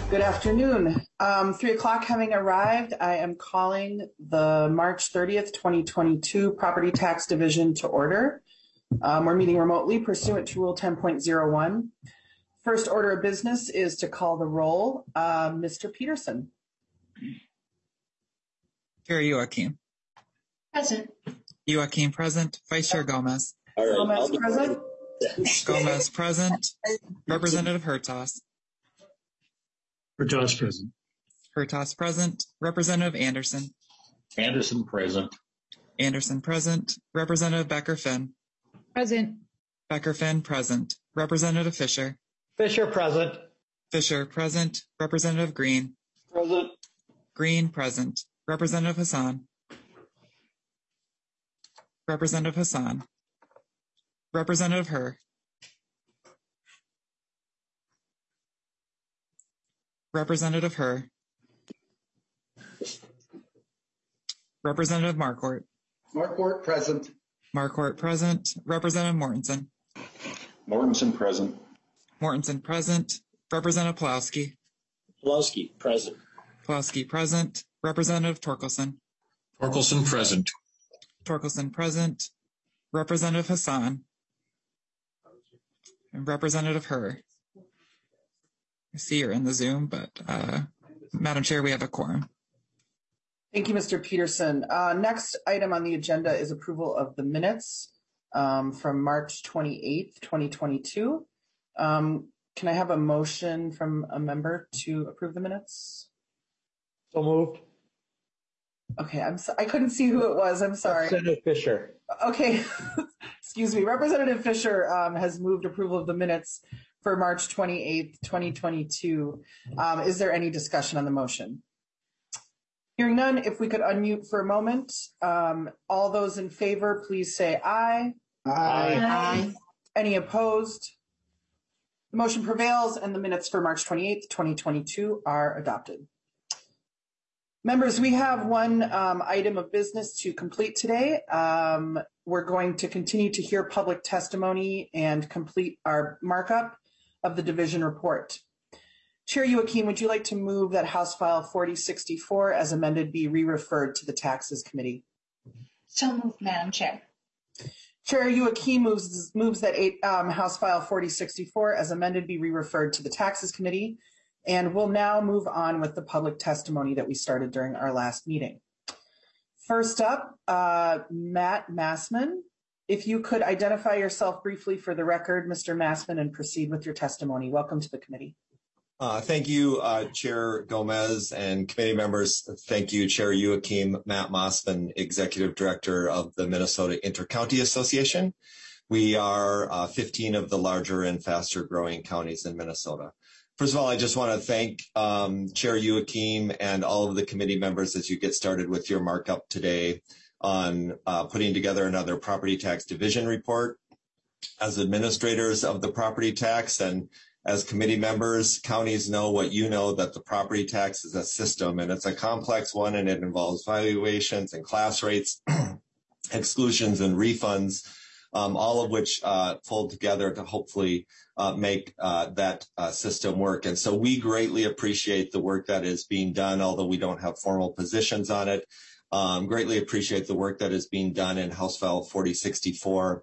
Good afternoon. 3 o'clock having arrived, I am calling the March 30th, 2022 Property Tax Division to order. We're meeting remotely pursuant to Rule 10.01. First order of business is to call the roll. Mr. Peterson. Chair Youakim. Present. Youakim present. Vice Chair Gomez. All right. Gomez present. Gomez present. Representative Hertaus. Hertaus present. Hertaus present. Representative Anderson. Anderson present. Anderson present. Representative Becker-Finn. Present. Becker-Finn present. Representative Fisher. Fisher present. Fisher present. Representative Green. Present. Green present. Representative Hassan. Representative Hassan. Representative Herr. Representative Herr. Representative Marquardt. Marquardt present. Marquardt present. Representative Mortensen. Mortensen present. Mortensen present. Representative Pulowski. Pulowski present. Pulowski present. Representative Torkelson. Torkelson present. Torkelson present. Representative Hassan. And Representative Herr. I see you're in the Zoom, but Madam Chair, we have a quorum. Thank you, Mr. Peterson. Next item on the agenda is approval of the minutes from March 28th, 2022. Can I have a motion from a member to approve the minutes? So moved. Okay, I couldn't see who it was. I'm sorry. Representative Fisher. Okay, excuse me. Representative Fisher has moved approval of the minutes for March 28th, 2022. Is there any discussion on the motion? Hearing none, if we could unmute for a moment. All those in favor, please say aye. Aye. Aye. Any opposed? The motion prevails and the minutes for March 28th, 2022 are adopted. Members, we have one item of business to complete today. We're going to continue to hear public testimony and complete our markup of the division report. Chair Youakim, would you like to move that House File 4064 as amended be re-referred to the Taxes Committee? So moved, Madam Chair. Chair Youakim moves that House File 4064 as amended be re-referred to the Taxes Committee. And we'll now move on with the public testimony that we started during our last meeting. First up, Matt Massman. If you could identify yourself briefly for the record, Mr. Massman, and proceed with your testimony. Welcome to the committee. Thank you, Chair Gomez and committee members. Thank you, Chair Youakim. Matt Massman, Executive Director of the Minnesota Intercounty Association. We are 15 of the larger and faster growing counties in Minnesota. First of all, I just want to thank Chair Youakim and all of the committee members as you get started with your markup today on putting together another property tax division report. As administrators of the property tax and as committee members, counties know what you know, that the property tax is a system and it's a complex one, and it involves valuations and class rates, exclusions and refunds, all of which fold together to hopefully make that system work. And so we greatly appreciate the work that is being done, although we don't have formal positions on it. Greatly appreciate the work that is being done in House File 4064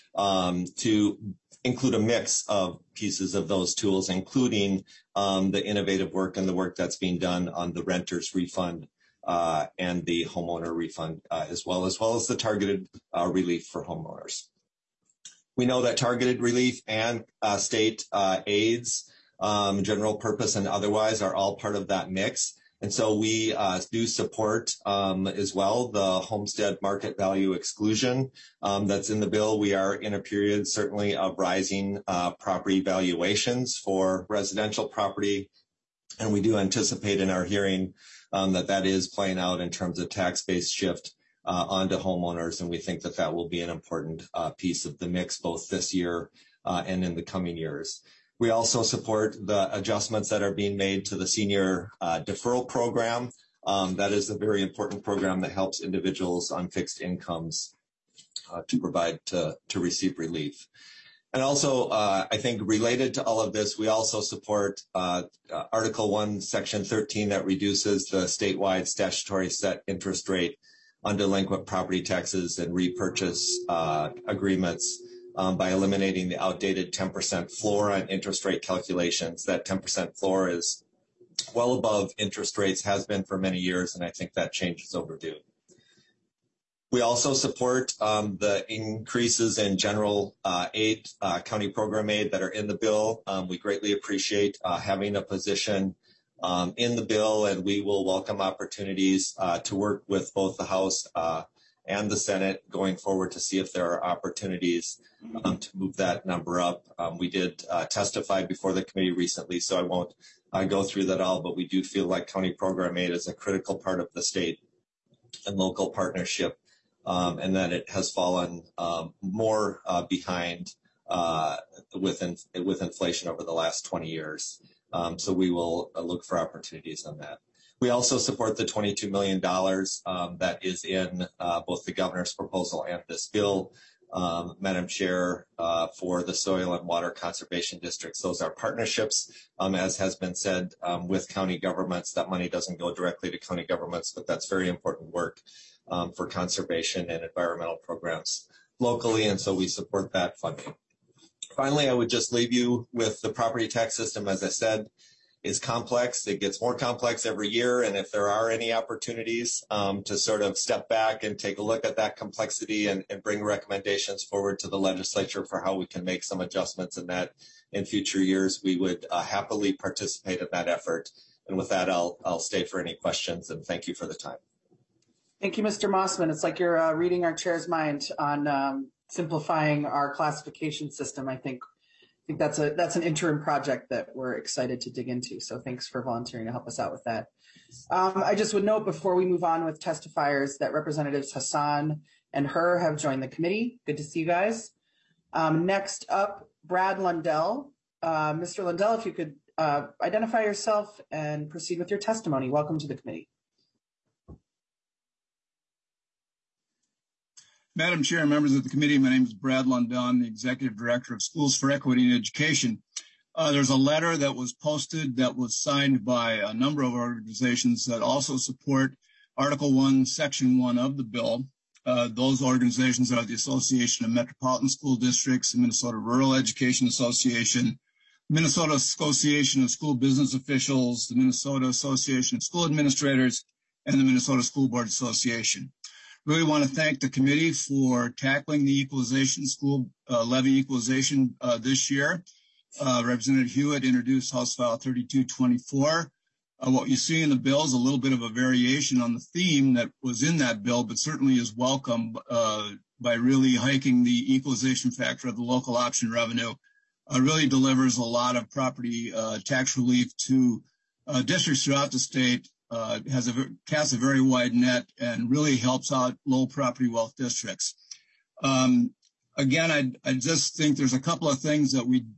to include a mix of pieces of those tools, including the innovative work and the work that's being done on the renter's refund and the homeowner refund as well as the targeted relief for homeowners. We know that targeted relief and state aids, general purpose and otherwise, are all part of that mix. And so we do support as well the homestead market value exclusion that's in the bill. We are in a period certainly of rising property valuations for residential property. And we do anticipate in our hearing that is playing out in terms of tax-based shift onto homeowners, and we think that will be an important piece of the mix both this year and in the coming years. We also support the adjustments that are being made to the senior deferral program. That is a very important program that helps individuals on fixed incomes to provide to receive relief. And also, I think related to all of this, we also support Article 1, Section 13 that reduces the statewide statutory set interest rate on delinquent property taxes and repurchase agreements by eliminating the outdated 10% floor on interest rate calculations. That 10% floor is well above interest rates, has been for many years, and I think that change is overdue. We also support the increases in general aid, county program aid that are in the bill. We greatly appreciate having a position in the bill, and we will welcome opportunities to work with both the House and the Senate going forward to see if there are opportunities to move that number up. We did testify before the committee recently, so I won't go through that all, but we do feel like county program aid is a critical part of the state and local partnership. And that it has fallen more behind with inflation over the last 20 years. So we will look for opportunities on that. We also support the $22 million that is in both the governor's proposal and this bill. Madam Chair, for the soil and water conservation districts, those are partnerships, as has been said, with county governments. That money doesn't go directly to county governments, but that's very important work for conservation and environmental programs locally, and so we support that funding. Finally, I would just leave you with the property tax system, as I said, is complex. It gets more complex every year, and if there are any opportunities to sort of step back and take a look at that complexity and bring recommendations forward to the legislature for how we can make some adjustments in that in future years, we would happily participate in that effort. And with that, I'll stay for any questions, and thank you for the time. Thank you, Mr. Mossman. It's like you're reading our chair's mind on simplifying our classification system. I think that's an interim project that we're excited to dig into. So thanks for volunteering to help us out with that. I just would note before we move on with testifiers that Representatives Hassan and Herr have joined the committee. Good to see you guys. Next up, Brad Lundell. Mr. Lundell, if you could identify yourself and proceed with your testimony. Welcome to the committee. Madam Chair, members of the committee, my name is Brad Lundell. I'm the Executive Director of Schools for Equity in Education. There's a letter that was posted that was signed by a number of organizations that also support Article 1, Section 1 of the bill. Those organizations are the Association of Metropolitan School Districts, the Minnesota Rural Education Association, Minnesota Association of School Business Officials, the Minnesota Association of School Administrators, and the Minnesota School Board Association. Really want to thank the committee for tackling the equalization, school levy equalization this year. Representative Hewitt introduced House File 3224. What you see in the bill is a little bit of a variation on the theme that was in that bill, but certainly is welcome by really hiking the equalization factor of the local option revenue. Really delivers a lot of property tax relief to districts throughout the state. Casts a very wide net and really helps out low property wealth districts. Again, I just think there's a couple of things that we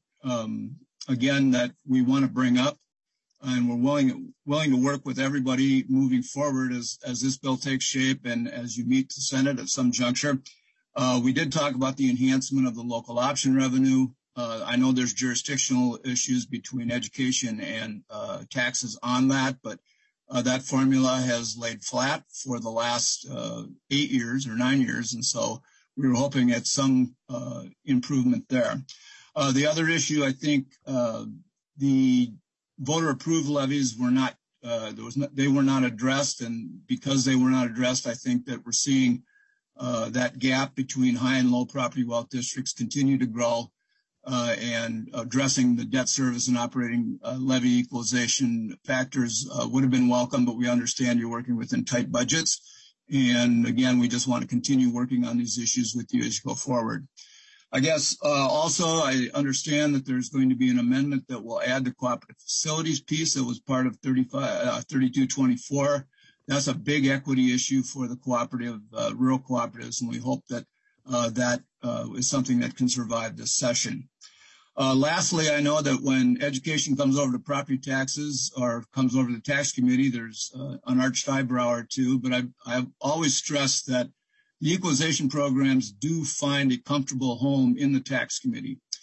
want to bring up, and we're willing to work with everybody moving forward as this bill takes shape and as you meet the Senate at some juncture. We did talk about the enhancement of the local option revenue. I know there's jurisdictional issues between education and taxes on that, but that formula has laid flat for the last 8 years or 9 years, and so we were hoping at some improvement there. The other issue, I think, the voter-approved levies were not they were not addressed, and because they were not addressed, I think that we're seeing that gap between high and low property wealth districts continue to grow. And addressing the debt service and operating levy equalization factors would have been welcome, but we understand you're working within tight budgets. And again, we just want to continue working on these issues with you as you go forward. I guess also I understand that there's going to be an amendment that will add the cooperative facilities piece that was part of 3224. That's a big equity issue for the cooperative, rural cooperatives, and we hope that that is something that can survive this session. Lastly, I know that when education comes over to property taxes or comes over to the tax committee, there's an arched eyebrow or two, but I've always stressed that the equalization programs do find a comfortable home in the tax committee.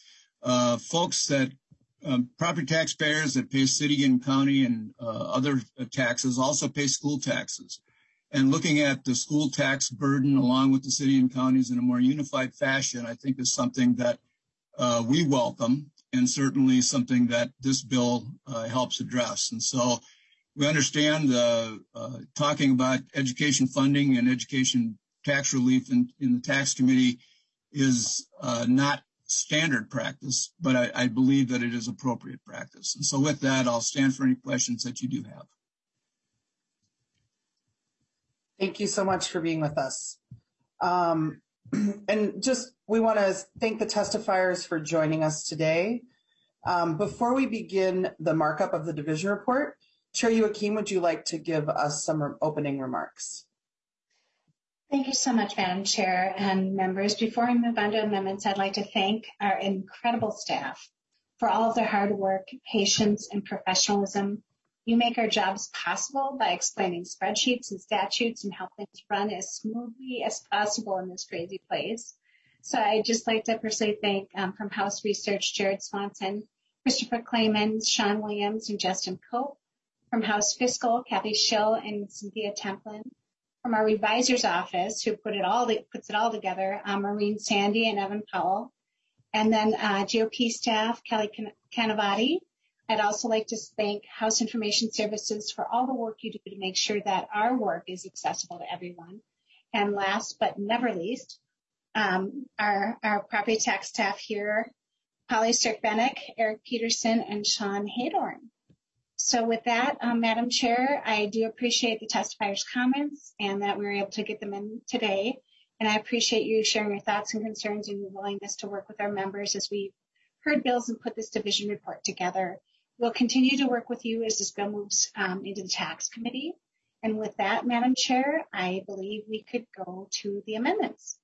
folks that property taxpayers that pay city and county and other taxes also pay school taxes. And looking at the school tax burden along with the city and counties in a more unified fashion, I think is something that we welcome, and certainly something that this bill helps address. And so we understand talking about education funding and education tax relief in the tax committee is not standard practice, but I believe that it is appropriate practice. And so with that, I'll stand for any questions that you do have. Thank you so much for being with us. And we want to thank the testifiers for joining us today. Before we begin the markup of the division report, Chair Youakim, would you like to give us some opening remarks? Thank you so much, Madam Chair and members. Before we move on to amendments, I'd like to thank our incredible staff for all of their hard work, patience, and professionalism. You make our jobs possible by explaining spreadsheets and statutes and help things run as smoothly as possible in this crazy place. So I'd just like to personally thank from House Research, Jared Swanson, Christopher Clemens, Sean Williams, and Justin Cope. From House Fiscal, Kathy Schill and Cynthia Templin. From our revisor's office, who puts it all together, Maureen Sandy and Evan Powell. And then GOP staff, Kelly Canavati. I'd also like to thank House Information Services for all the work you do to make sure that our work is accessible to everyone. And last but never least, our property tax staff here, Polly Sturk-Bennick, Eric Peterson, and Sean Haydorn. So with that, Madam Chair, I do appreciate the testifiers' comments and that we were able to get them in today. And I appreciate you sharing your thoughts and concerns and your willingness to work with our members as we heard bills and put this division report together. We'll continue to work with you as this bill moves into the tax committee. And with that, Madam Chair, I believe we could go to the amendments.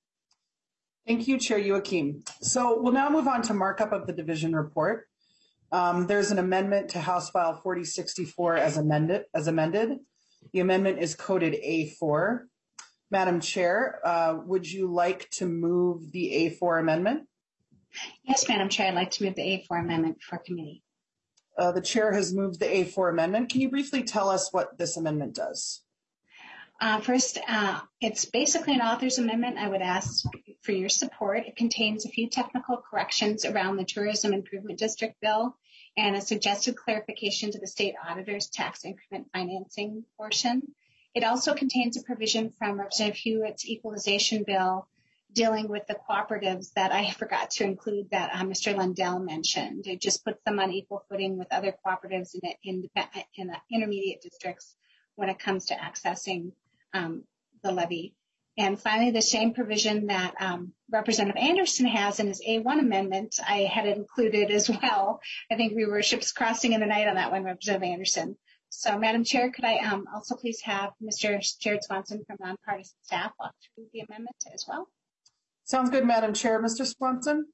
Thank you, Chair Youakim. So we'll now move on to markup of the division report. There's an amendment to House File 4064 as amended. The amendment is coded A4. Madam Chair, would you like to move the A4 amendment? Yes, Madam Chair, I'd like to move the A4 amendment for committee. The chair has moved the A4 amendment. Can you briefly tell us what this amendment does? First, it's basically an author's amendment. I would ask for your support. It contains a few technical corrections around the Tourism Improvement District bill and a suggested clarification to the state auditor's tax increment financing portion. It also contains a provision from Representative Hewitt's equalization bill dealing with the cooperatives that I forgot to include that Mr. Lundell mentioned. It just puts them on equal footing with other cooperatives in intermediate districts when it comes to accessing the levy. And finally, the same provision that Representative Anderson has in his A1 amendment, I had it included as well. I think we were ships crossing in the night on that one, Representative Anderson. So, Madam Chair, could I also please have Mr. Jared Swanson from nonpartisan staff walk through the amendment as well? Sounds good, Madam Chair. Mr. Swanson?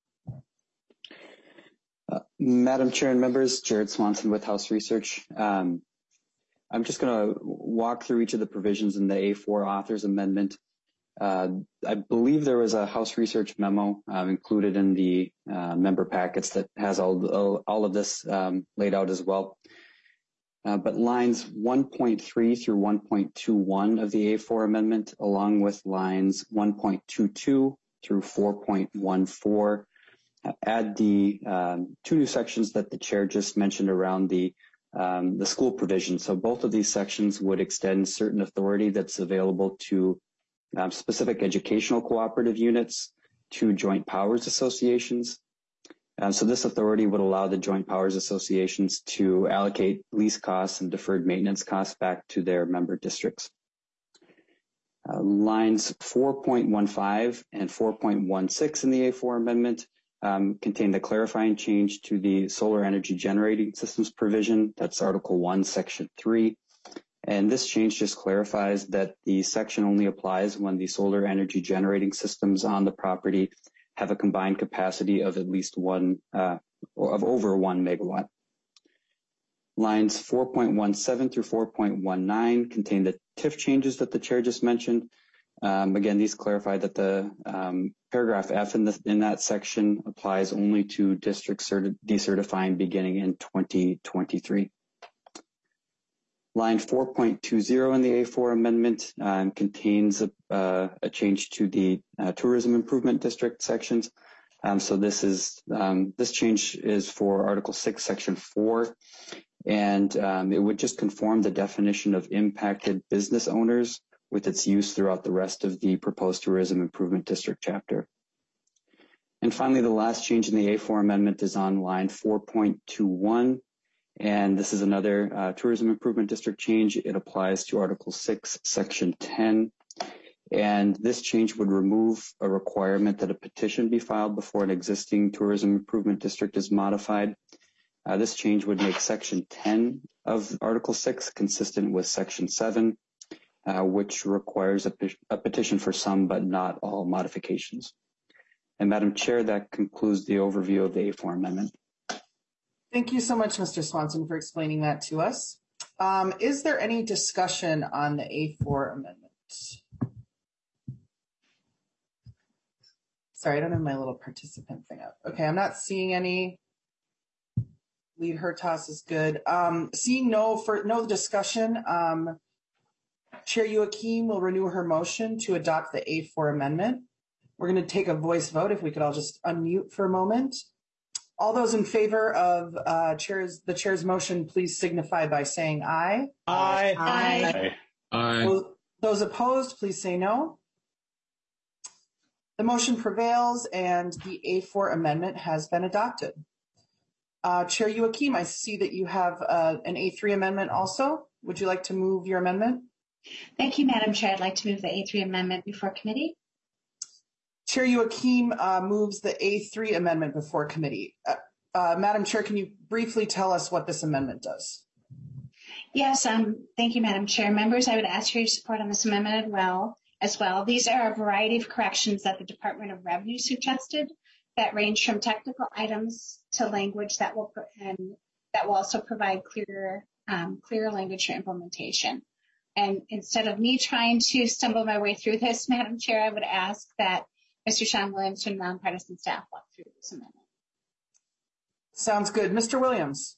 Madam Chair and members, Jared Swanson with House Research. I'm just going to walk through each of the provisions in the A4 author's amendment. I believe there was a House Research memo included in the member packets that has all of this laid out as well. But lines 1.3 through 1.21 of the A4 amendment, along with lines 1.22 through 4.14, add the two new sections that the chair just mentioned around the school provision. So both of these sections would extend certain authority that's available to specific educational cooperative units to joint powers associations. So this authority would allow the joint powers associations to allocate lease costs and deferred maintenance costs back to their member districts. Lines 4.15 and 4.16 in the A4 amendment contain the clarifying change to the solar energy generating systems provision. That's Article 1, Section 3. And this change just clarifies that the section only applies when the solar energy generating systems on the property have a combined capacity of at least over 1 megawatt. Lines 4.17 through 4.19 contain the TIF changes that the chair just mentioned. Again, these clarify that the paragraph F in that section applies only to districts decertifying beginning in 2023. Line 4.20 in the A4 amendment contains a change to the tourism improvement district sections. So this change is for Article 6, Section 4, and it would just conform the definition of impacted business owners with its use throughout the rest of the proposed tourism improvement district chapter. And finally, the last change in the A4 amendment is on line 4.21. And this is another tourism improvement district change. It applies to Article 6, Section 10. And this change would remove a requirement that a petition be filed before an existing tourism improvement district is modified. This change would make Section 10 of Article 6 consistent with Section 7, which requires a petition for some but not all modifications. And Madam Chair, that concludes the overview of the A4 amendment. Thank you so much, Mr. Swanson, for explaining that to us. Is there any discussion on the A4 amendment? Sorry, I don't have my little participant thing up. Okay, I'm not seeing any. Lead Hertas is good. Seeing no discussion, Chair Youakim will renew her motion to adopt the A4 amendment. We're going to take a voice vote. If we could all just unmute for a moment. All those in favor of the chair's motion, please signify by saying aye. Aye. Aye. Aye. Those opposed, please say no. The motion prevails and the A4 amendment has been adopted. Chair Youakim, I see that you have an A3 amendment also. Would you like to move your amendment? Thank you, Madam Chair. I'd like to move the A3 amendment before committee. Chair Youakim moves the A3 amendment before committee. Madam Chair, can you briefly tell us what this amendment does? Yes, thank you, Madam Chair. Members, I would ask for your support on this amendment as well. These are a variety of corrections that the Department of Revenue suggested that range from technical items to language that will also provide clearer language for implementation. And instead of me trying to stumble my way through this, Madam Chair, I would ask that Mr. Sean Williams from nonpartisan staff walk through this amendment. Sounds good. Mr. Williams.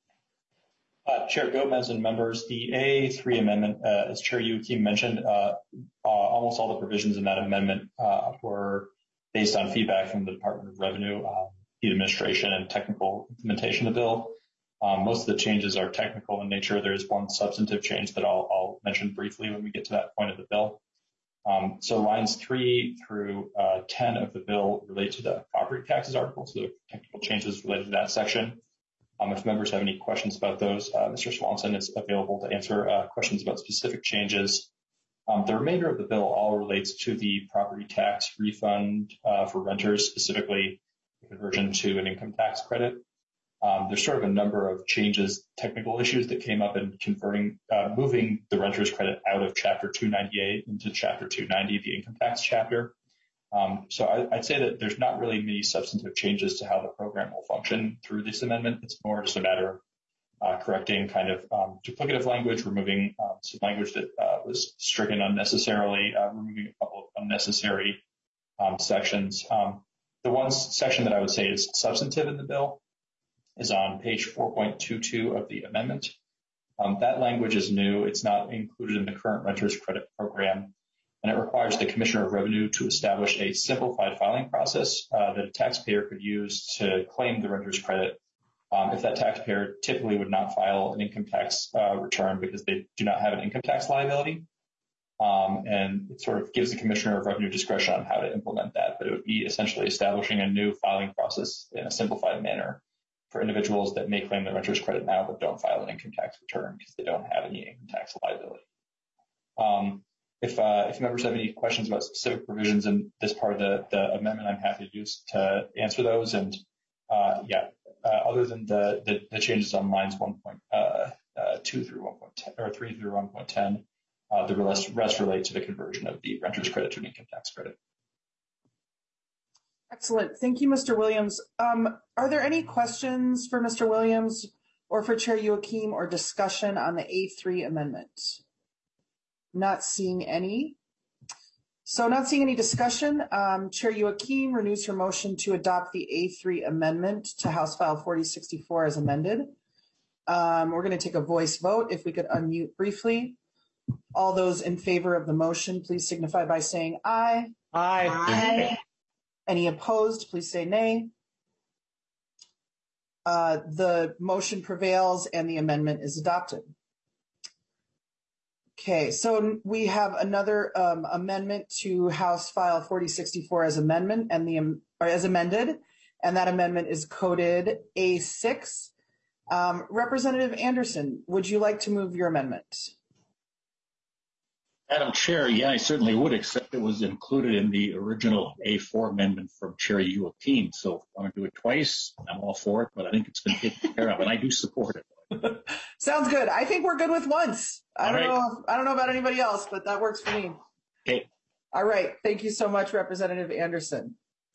Chair Gomez and members, the A3 amendment, as Chair Youakim mentioned, almost all the provisions in that amendment were based on feedback from the Department of Revenue, the administration, and technical implementation of the bill. Most of the changes are technical in nature. There is one substantive change that I'll mention briefly when we get to that point of the bill. So lines 3 through 10 of the bill relate to the property taxes article, so the technical changes related to that section. If members have any questions about those, Mr. Swanson is available to answer questions about specific changes. The remainder of the bill all relates to the property tax refund for renters, specifically the conversion to an income tax credit. There's sort of a number of changes, technical issues that came up in moving the renter's credit out of Chapter 298 into Chapter 290, the income tax chapter. So I'd say that there's not really many substantive changes to how the program will function through this amendment. It's more just a matter of correcting kind of duplicative language, removing some language that was stricken unnecessarily, removing a couple of unnecessary sections. The one section that I would say is substantive in the bill is on page 4.22 of the amendment. That language is new. It's not included in the current renter's credit program, and it requires the Commissioner of Revenue to establish a simplified filing process that a taxpayer could use to claim the renter's credit if that taxpayer typically would not file an income tax return because they do not have an income tax liability. And it sort of gives the Commissioner of Revenue discretion on how to implement that, but it would be essentially establishing a new filing process in a simplified manner for individuals that may claim the renter's credit now but don't file an income tax return because they don't have any income tax liability. If members have any questions about specific provisions in this part of the amendment, I'm happy to answer those. And other than the changes on lines 1.2 through 1.10 or 3 through 1.10, the rest relate to the conversion of the renter's credit to an income tax credit. Excellent. Thank you, Mr. Williams. Are there any questions for Mr. Williams or for Chair Youakim or discussion on the A3 amendment? Not seeing any. So not seeing any discussion, Chair Youakim renews her motion to adopt the A3 amendment to House File 4064 as amended. We're going to take a voice vote. If we could unmute briefly. All those in favor of the motion, please signify by saying aye. Aye. Aye. Any opposed, please say nay. The motion prevails and the amendment is adopted. Okay, so we have another amendment to House File 4064 as amended, and that amendment is coded A6. Representative Anderson, would you like to move your amendment? Madam Chair, yeah, I certainly would, except it was included in the original A4 amendment from Chair Youakim. So if I want to do it twice, I'm all for it, but I think it's been taken care of, and I do support it. Sounds good. I think we're good with once. I don't know about anybody else, but that works for me. Okay. All right. Thank you so much, Representative Anderson.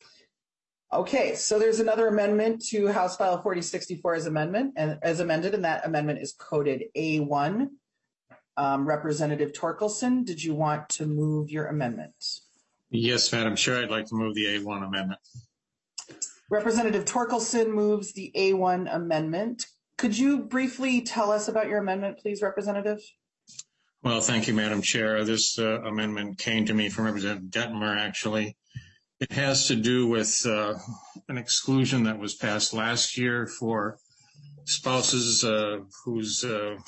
Okay, so there's another amendment to House File 4064 as amended, and that amendment is coded A1. Representative Torkelson, did you want to move your amendment? Yes, Madam Chair, I'd like to move the A1 amendment. Representative Torkelson moves the A1 amendment. Could you briefly tell us about your amendment, please, Representative? Well, thank you, Madam Chair. This amendment came to me from Representative Detmer, actually. It has to do with an exclusion that was passed last year for spouses whose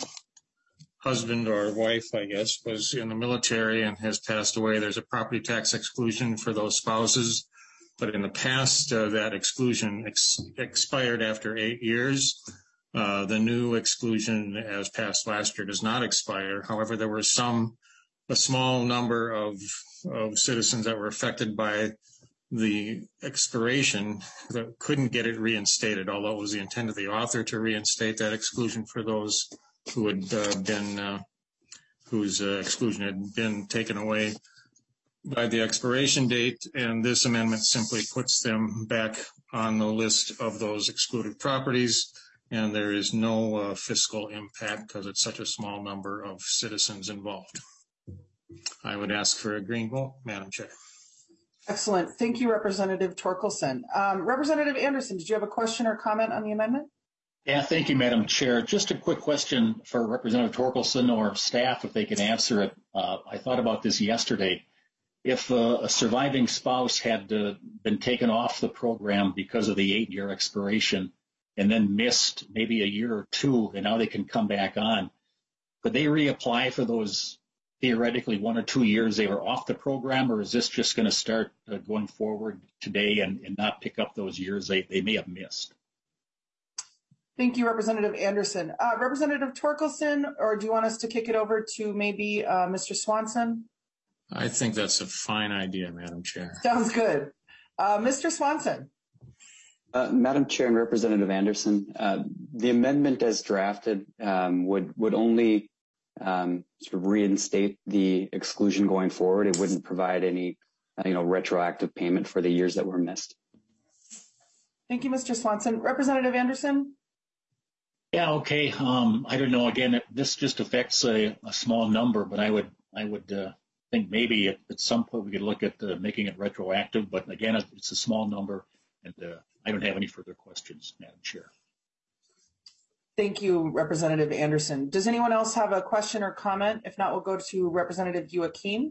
husband or wife, I guess, was in the military and has passed away. There's a property tax exclusion for those spouses. But in the past, that exclusion expired after 8 years. The new exclusion, as passed last year, does not expire. However, there were a small number of citizens that were affected by the expiration that couldn't get it reinstated, although it was the intent of the author to reinstate that exclusion for those who had whose exclusion had been taken away by the expiration date. And this amendment simply puts them back on the list of those excluded properties. And there is no fiscal impact because it's such a small number of citizens involved. I would ask for a green vote, Madam Chair. Excellent. Thank you, Representative Torkelson. Representative Anderson, did you have a question or comment on the amendment? Yeah, thank you, Madam Chair. Just a quick question for Representative Torkelson or staff, if they can answer it. I thought about this yesterday. If a surviving spouse had been taken off the program because of the 8-year expiration and then missed maybe a year or two, and now they can come back on, could they reapply for those theoretically 1 or 2 years they were off the program, or is this just going to start going forward today and not pick up those years they may have missed? Thank you, Representative Anderson. Representative Torkelson, or do you want us to kick it over to maybe Mr. Swanson? I think that's a fine idea, Madam Chair. Sounds good. Mr. Swanson. Madam Chair and Representative Anderson, the amendment as drafted would only sort of reinstate the exclusion going forward. It wouldn't provide any retroactive payment for the years that were missed. Thank you, Mr. Swanson. Representative Anderson? Yeah, okay. I don't know. Again, this just affects a small number, but I would think maybe at some point we could look at making it retroactive. But again, it's a small number, and I don't have any further questions, Madam Chair. Thank you, Representative Anderson. Does anyone else have a question or comment? If not, we'll go to Representative Youakim.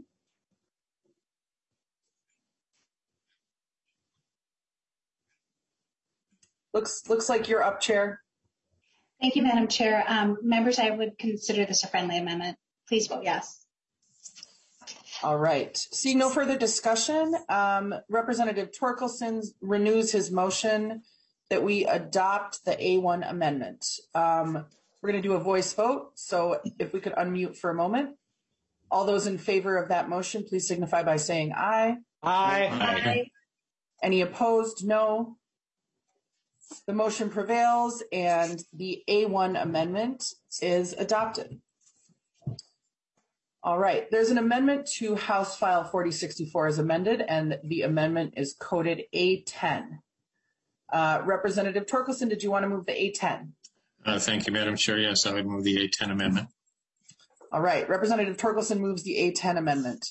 Looks like you're up, Chair. Thank you, Madam Chair. Members, I would consider this a friendly amendment. Please vote yes. All right. Seeing no further discussion, Representative Torkelson renews his motion that we adopt the A1 amendment. We're going to do a voice vote, so if we could unmute for a moment. All those in favor of that motion, please signify by saying aye. Aye. Aye. Any opposed? No. The motion prevails and the A1 amendment is adopted. All right, there's an amendment to House File 4064 as amended, and the amendment is coded A10. Representative Torkelson, did you want to move the A10? Thank you, Madam Chair. Yes, I would move the A10 amendment. All right, Representative Torkelson moves the A10 amendment.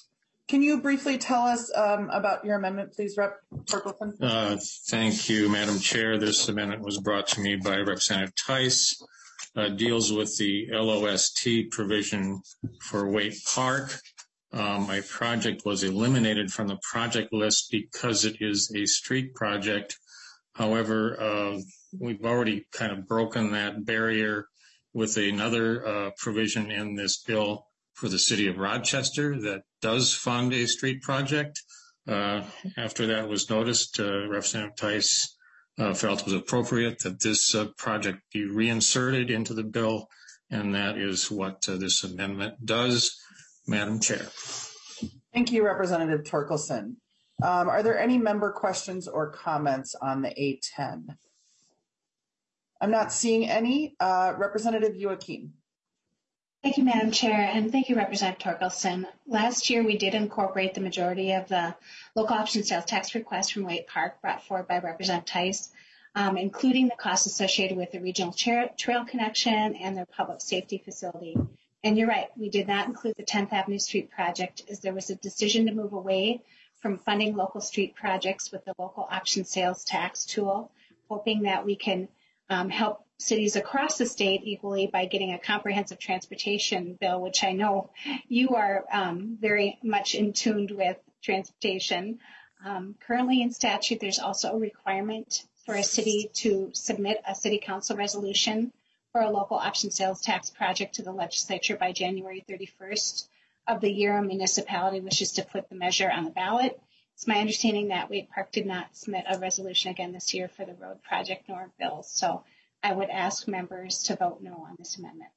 Can you briefly tell us about your amendment, please, Rep. Torkelson? Thank you, Madam Chair. This amendment was brought to me by Representative Tice. Deals with the LOST provision for Waite Park. My project was eliminated from the project list because it is a street project. However, we've already kind of broken that barrier with another provision in this bill for the city of Rochester that does fund a street project. After that was noticed, Representative Tice felt it was appropriate that this project be reinserted into the bill, and that is what this amendment does, Madam Chair. Thank you, Representative Torkelson. Are there any member questions or comments on the A10? I'm not seeing any. Representative Youakim. Thank you, Madam Chair, and thank you, Representative Torkelson. Last year, we did incorporate the majority of the local option sales tax request from Waite Park brought forward by Representative Tice, including the costs associated with the regional trail connection and their public safety facility. And you're right, we did not include the 10th Avenue Street project as there was a decision to move away from funding local street projects with the local option sales tax tool, hoping that we can help cities across the state equally by getting a comprehensive transportation bill, which I know you are very much in tune with transportation. Currently in statute, there's also a requirement for a city to submit a city council resolution for a local option sales tax project to the legislature by January 31st of the year a municipality wishes to put the measure on the ballot. It's my understanding that Waite Park did not submit a resolution again this year for the road project nor bills. So I would ask members to vote no on this amendment.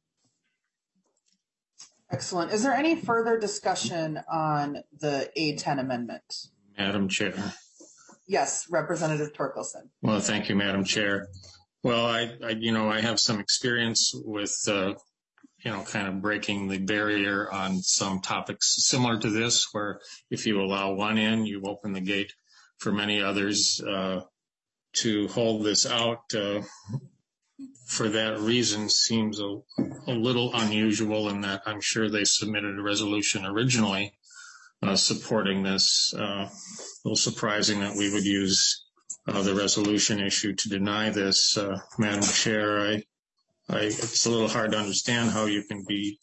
Excellent. Is there any further discussion on the A10 amendment? Madam Chair. Yes, Representative Torkelson. Well, thank you, Madam Chair. Well, I have some experience with, kind of breaking the barrier on some topics similar to this, where if you allow one in, you open the gate for many others. To hold this out for that reason seems a little unusual in that I'm sure they submitted a resolution originally supporting this. A little surprising that we would use the resolution issue to deny this. Madam Chair, it's a little hard to understand how you can be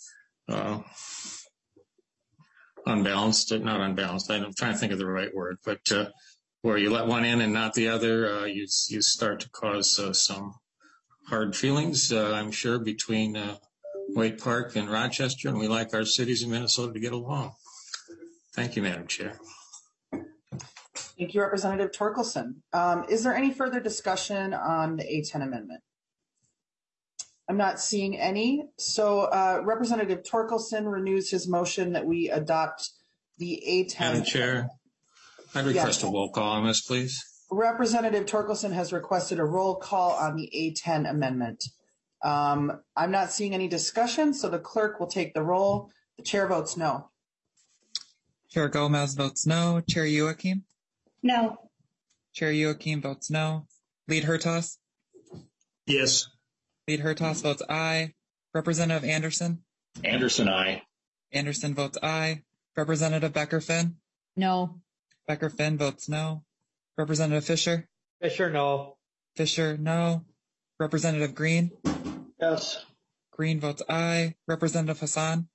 unbalanced, not unbalanced. I'm trying to think of the right word, but where you let one in and not the other, you start to cause some hard feelings, I'm sure, between Waite Park and Rochester, and we like our cities in Minnesota to get along. Thank you, Madam Chair. Thank you, Representative Torkelson. Is there any further discussion on the A10 amendment? I'm not seeing any. So Representative Torkelson renews his motion that we adopt the A10. Madam Chair, I'd request a roll call on this, please. Representative Torkelson has requested a roll call on the A10 amendment. I'm not seeing any discussion, so the clerk will take the roll. The chair votes no. Chair Gomez votes no. Chair Youakim? No. Chair Youakim votes no. Lead Hertas? Yes. Lead Hertas votes aye. Representative Anderson? Anderson, aye. Anderson votes aye. Representative Becker-Finn? No. Becker-Finn votes no. Representative Fisher? Fisher, no. Fisher, no. Representative Green? Yes. Green votes aye. Representative Hassan?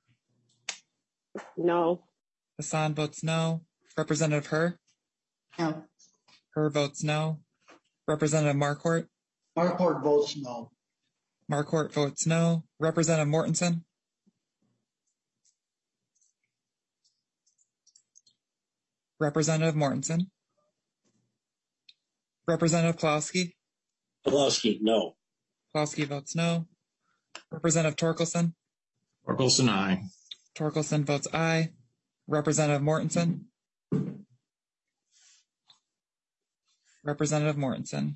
No. Hassan votes no. Representative Herr? No. Herr votes no. Representative Marquardt? Marquardt votes no. Marquardt votes no. Representative Mortensen? Representative Mortensen? Representative Plowski? Plowski, no. Plowski votes no. Representative Torkelson? Torkelson, aye. Torkelson votes aye. Representative Mortensen? Representative Mortensen?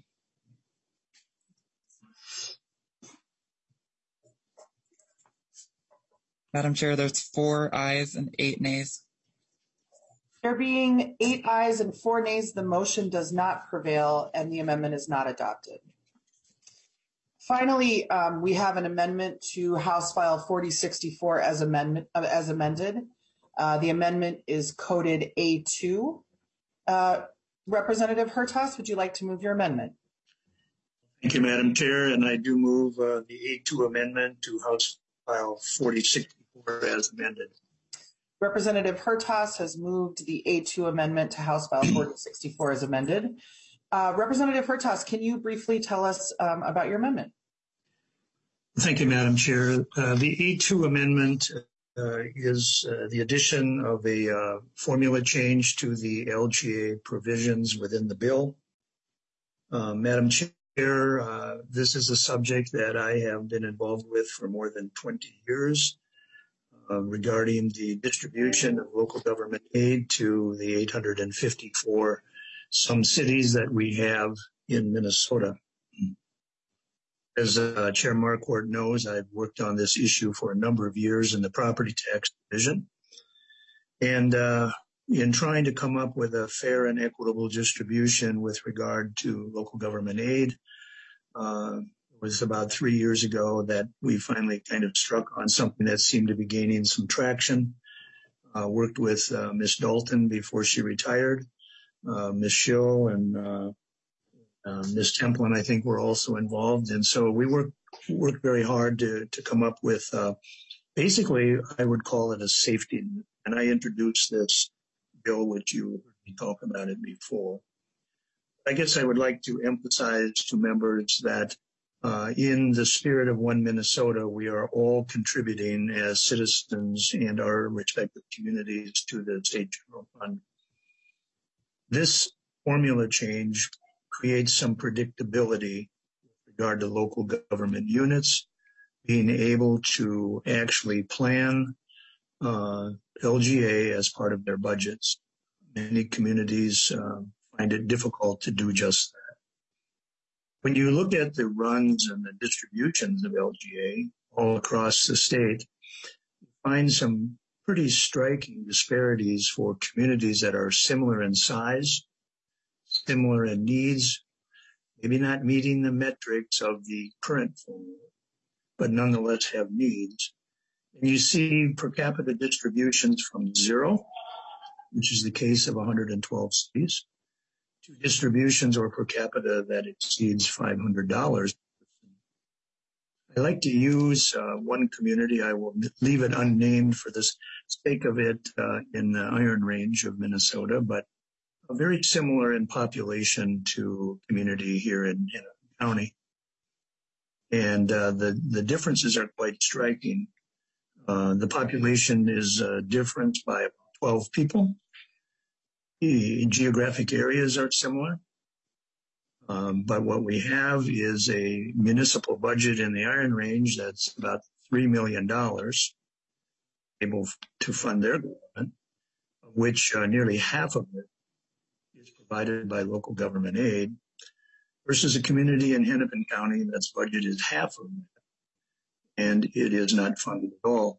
Madam Chair, there's 4 ayes and 8 nays. There being 8 ayes and 4 nays, the motion does not prevail and the amendment is not adopted. Finally, we have an amendment to House File 4064 as amended. The amendment is coded A2. Representative Hertaus, would you like to move your amendment? Thank you, Madam Chair, and I do move the A2 amendment to House File 4064 as amended. Representative Hertaus has moved the A2 amendment to House File 4064 as amended. Representative Hertaus, can you briefly tell us about your amendment? Thank you, Madam Chair. The A2 amendment is the addition of a formula change to the LGA provisions within the bill. Madam Chair, this is a subject that I have been involved with for more than 20 years regarding the distribution of local government aid to the 854 some cities that we have in Minnesota. As Chair Marquardt knows, I've worked on this issue for a number of years in the property tax division. And in trying to come up with a fair and equitable distribution with regard to local government aid, it was about 3 years ago that we finally kind of struck on something that seemed to be gaining some traction. Worked with Ms. Dalton before she retired. Ms. Schill and Ms. Templin, I think, were also involved. And so we worked very hard to come up with, basically, I would call it a safety net. And I introduced this bill, which you heard me talk about it before. I guess I would like to emphasize to members that in the spirit of One Minnesota, we are all contributing as citizens and our respective communities to the state general fund. This formula change creates some predictability with regard to local government units being able to actually plan LGA as part of their budgets. Many communities find it difficult to do just that. When you look at the runs and the distributions of LGA all across the state, you find some pretty striking disparities for communities that are similar in size, similar in needs, maybe not meeting the metrics of the current formula, but nonetheless have needs. And you see per capita distributions from 0, which is the case of 112 cities, to distributions or per capita that exceeds $500. I like to use one community. I will leave it unnamed for the sake of it in the Iron Range of Minnesota, but very similar in population to community here in Hennepin County. And the differences are quite striking. The population is different by 12 people. The geographic areas are similar. But what we have is a municipal budget in the Iron Range that's about $3 million able to fund their government, of which nearly half of it is provided by local government aid, versus a community in Hennepin County that's budget is half of that, and it is not funded at all.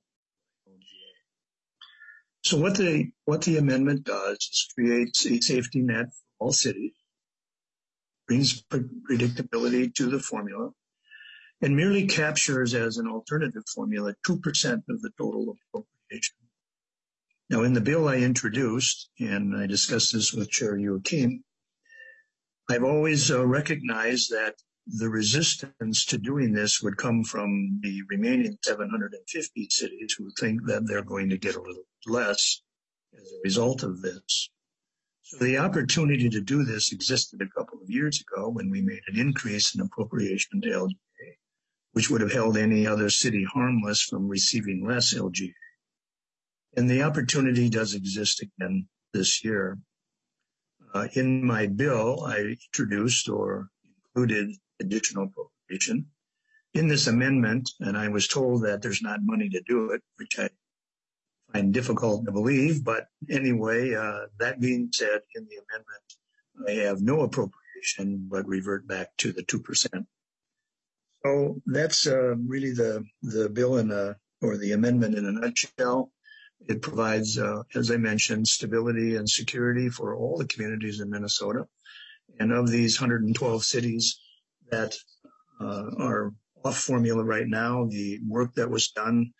So what the amendment does is creates a safety net for all cities, brings predictability to the formula, and merely captures as an alternative formula 2% of the total appropriation. Now, in the bill I introduced, and I discussed this with Chair Youakim, I've always recognized that the resistance to doing this would come from the remaining 750 cities who think that they're going to get a little less as a result of this. So the opportunity to do this existed a couple of years ago when we made an increase in appropriation to LGA, which would have held any other city harmless from receiving less LGA. And the opportunity does exist again this year. In my bill, I introduced or included additional appropriation in this amendment, and I was told that there's not money to do it, which I find difficult to believe. But anyway, that being said, in the amendment, I have no appropriation, but revert back to the 2%. So that's really the bill or the amendment in a nutshell. It provides, as I mentioned, stability and security for all the communities in Minnesota. And of these 112 cities that are off formula right now, the work that was done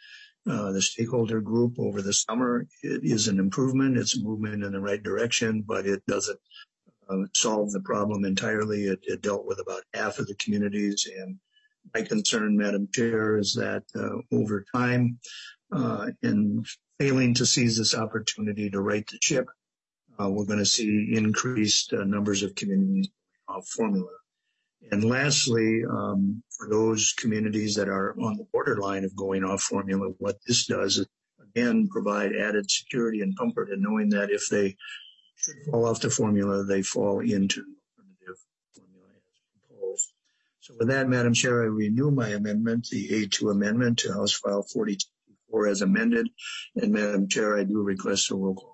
the stakeholder group over the summer. It is an improvement. It's a movement in the right direction, but it doesn't solve the problem entirely. It dealt with about half of the communities. And my concern, Madam Chair, is that over time, in failing to seize this opportunity to right the ship, we're going to see increased numbers of communities off formula. And lastly, for those communities that are on the borderline of going off formula, what this does is, again, provide added security and comfort in knowing that if they should fall off the formula, they fall into the alternative formula as proposed. So with that, Madam Chair, I renew my amendment, the A2 amendment to House File 44 as amended. And Madam Chair, I do request a roll call.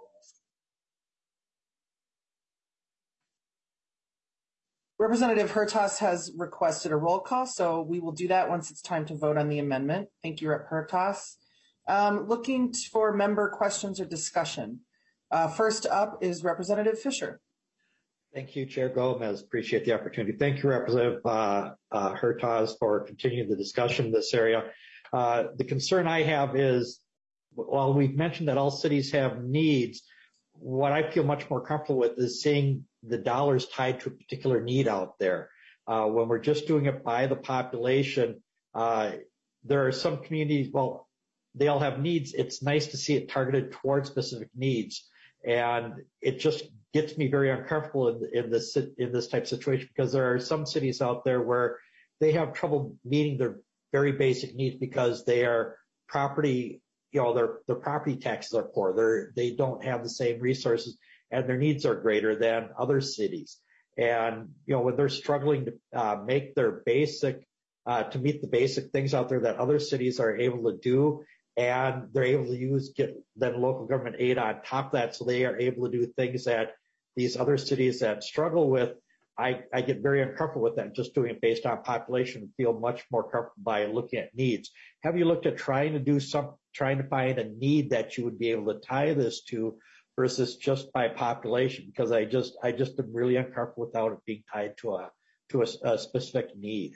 Representative Hertaus has requested a roll call, so we will do that once it's time to vote on the amendment. Thank you, Rep. Hertaus. Looking for member questions or discussion. First up is Representative Fisher. Thank you, Chair Gomez. Appreciate the opportunity. Thank you, Representative Hertaus, for continuing the discussion in this area. The concern I have is, while we've mentioned that all cities have needs, what I feel much more comfortable with is seeing the dollars tied to a particular need out there. When we're just doing it by the population, there are some communities, well, they all have needs. It's nice to see it targeted towards specific needs. And it just gets me very uncomfortable in this type of situation, because there are some cities out there where they have trouble meeting their very basic needs because they are property, their property taxes are poor. They don't have the same resources, and their needs are greater than other cities. And, when they're struggling to make their basic, to meet the basic things out there that other cities are able to do, and they're able to get then local government aid on top of that, so they are able to do things that these other cities that struggle with, I get very uncomfortable with that, just doing it based on population, and feel much more comfortable by looking at needs. Have you looked at trying to find a need that you would be able to tie this to versus just by population? Because I just am really uncomfortable without it being tied to a specific need.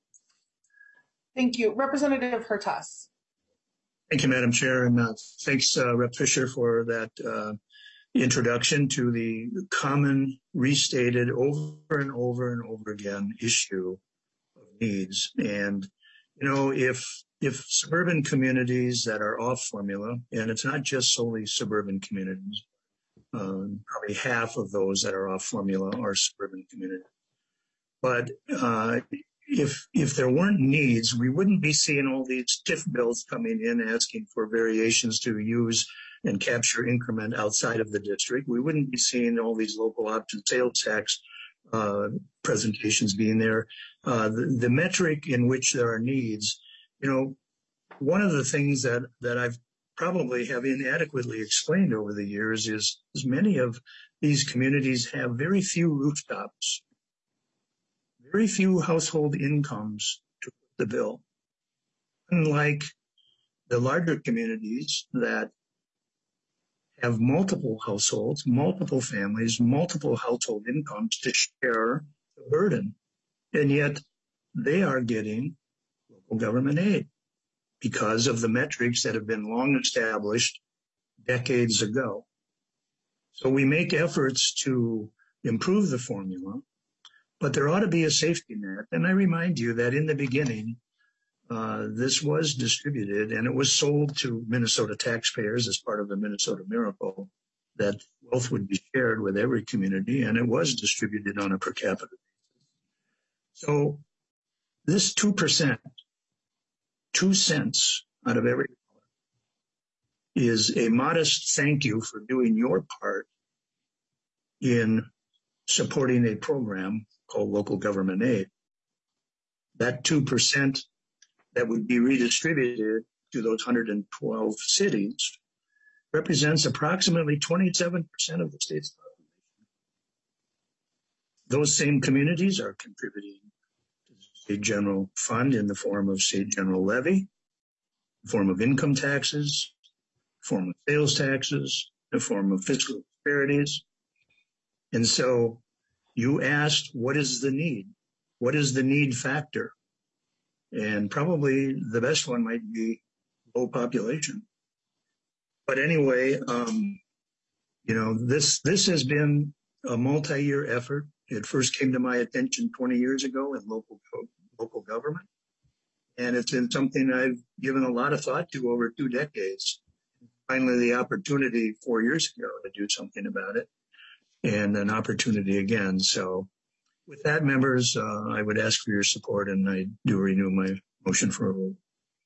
Thank you. Representative Hertaus. Thank you, Madam Chair, and thanks, Rep. Fisher, for that introduction to the common, restated over and over and over again issue of needs. And, if suburban communities that are off formula, and it's not just solely suburban communities, probably half of those that are off formula are suburban communities. But if there weren't needs, we wouldn't be seeing all these TIF bills coming in asking for variations to use and capture increment outside of the district. We wouldn't be seeing all these local option sales tax presentations being there. The metric in which there are needs, one of the things that I've probably have inadequately explained over the years is many of these communities have very few rooftops, very few household incomes to the bill. Unlike the larger communities that have multiple households, multiple families, multiple household incomes to share the burden. And yet they are getting local government aid because of the metrics that have been long established decades ago. So we make efforts to improve the formula, but there ought to be a safety net. And I remind you that in the beginning, this was distributed and it was sold to Minnesota taxpayers as part of the Minnesota Miracle, that wealth would be shared with every community, and it was distributed on a per capita basis. So this 2%, 2 cents out of every dollar, is a modest thank you for doing your part in supporting a program called local government aid. That 2% that would be redistributed to those 112 cities represents approximately 27% of the state's population. Those same communities are contributing to the state general fund in the form of state general levy, in the form of income taxes, in the form of sales taxes, in the form of fiscal disparities. And so you asked, what is the need? What is the need factor? And probably the best one might be low population. But anyway, this has been a multi-year effort. It first came to my attention 20 years ago in local government. And it's been something I've given a lot of thought to over 2 decades. Finally, the opportunity 4 years ago to do something about it, and an opportunity again. So with that, members, I would ask for your support, and I do renew my motion for a vote.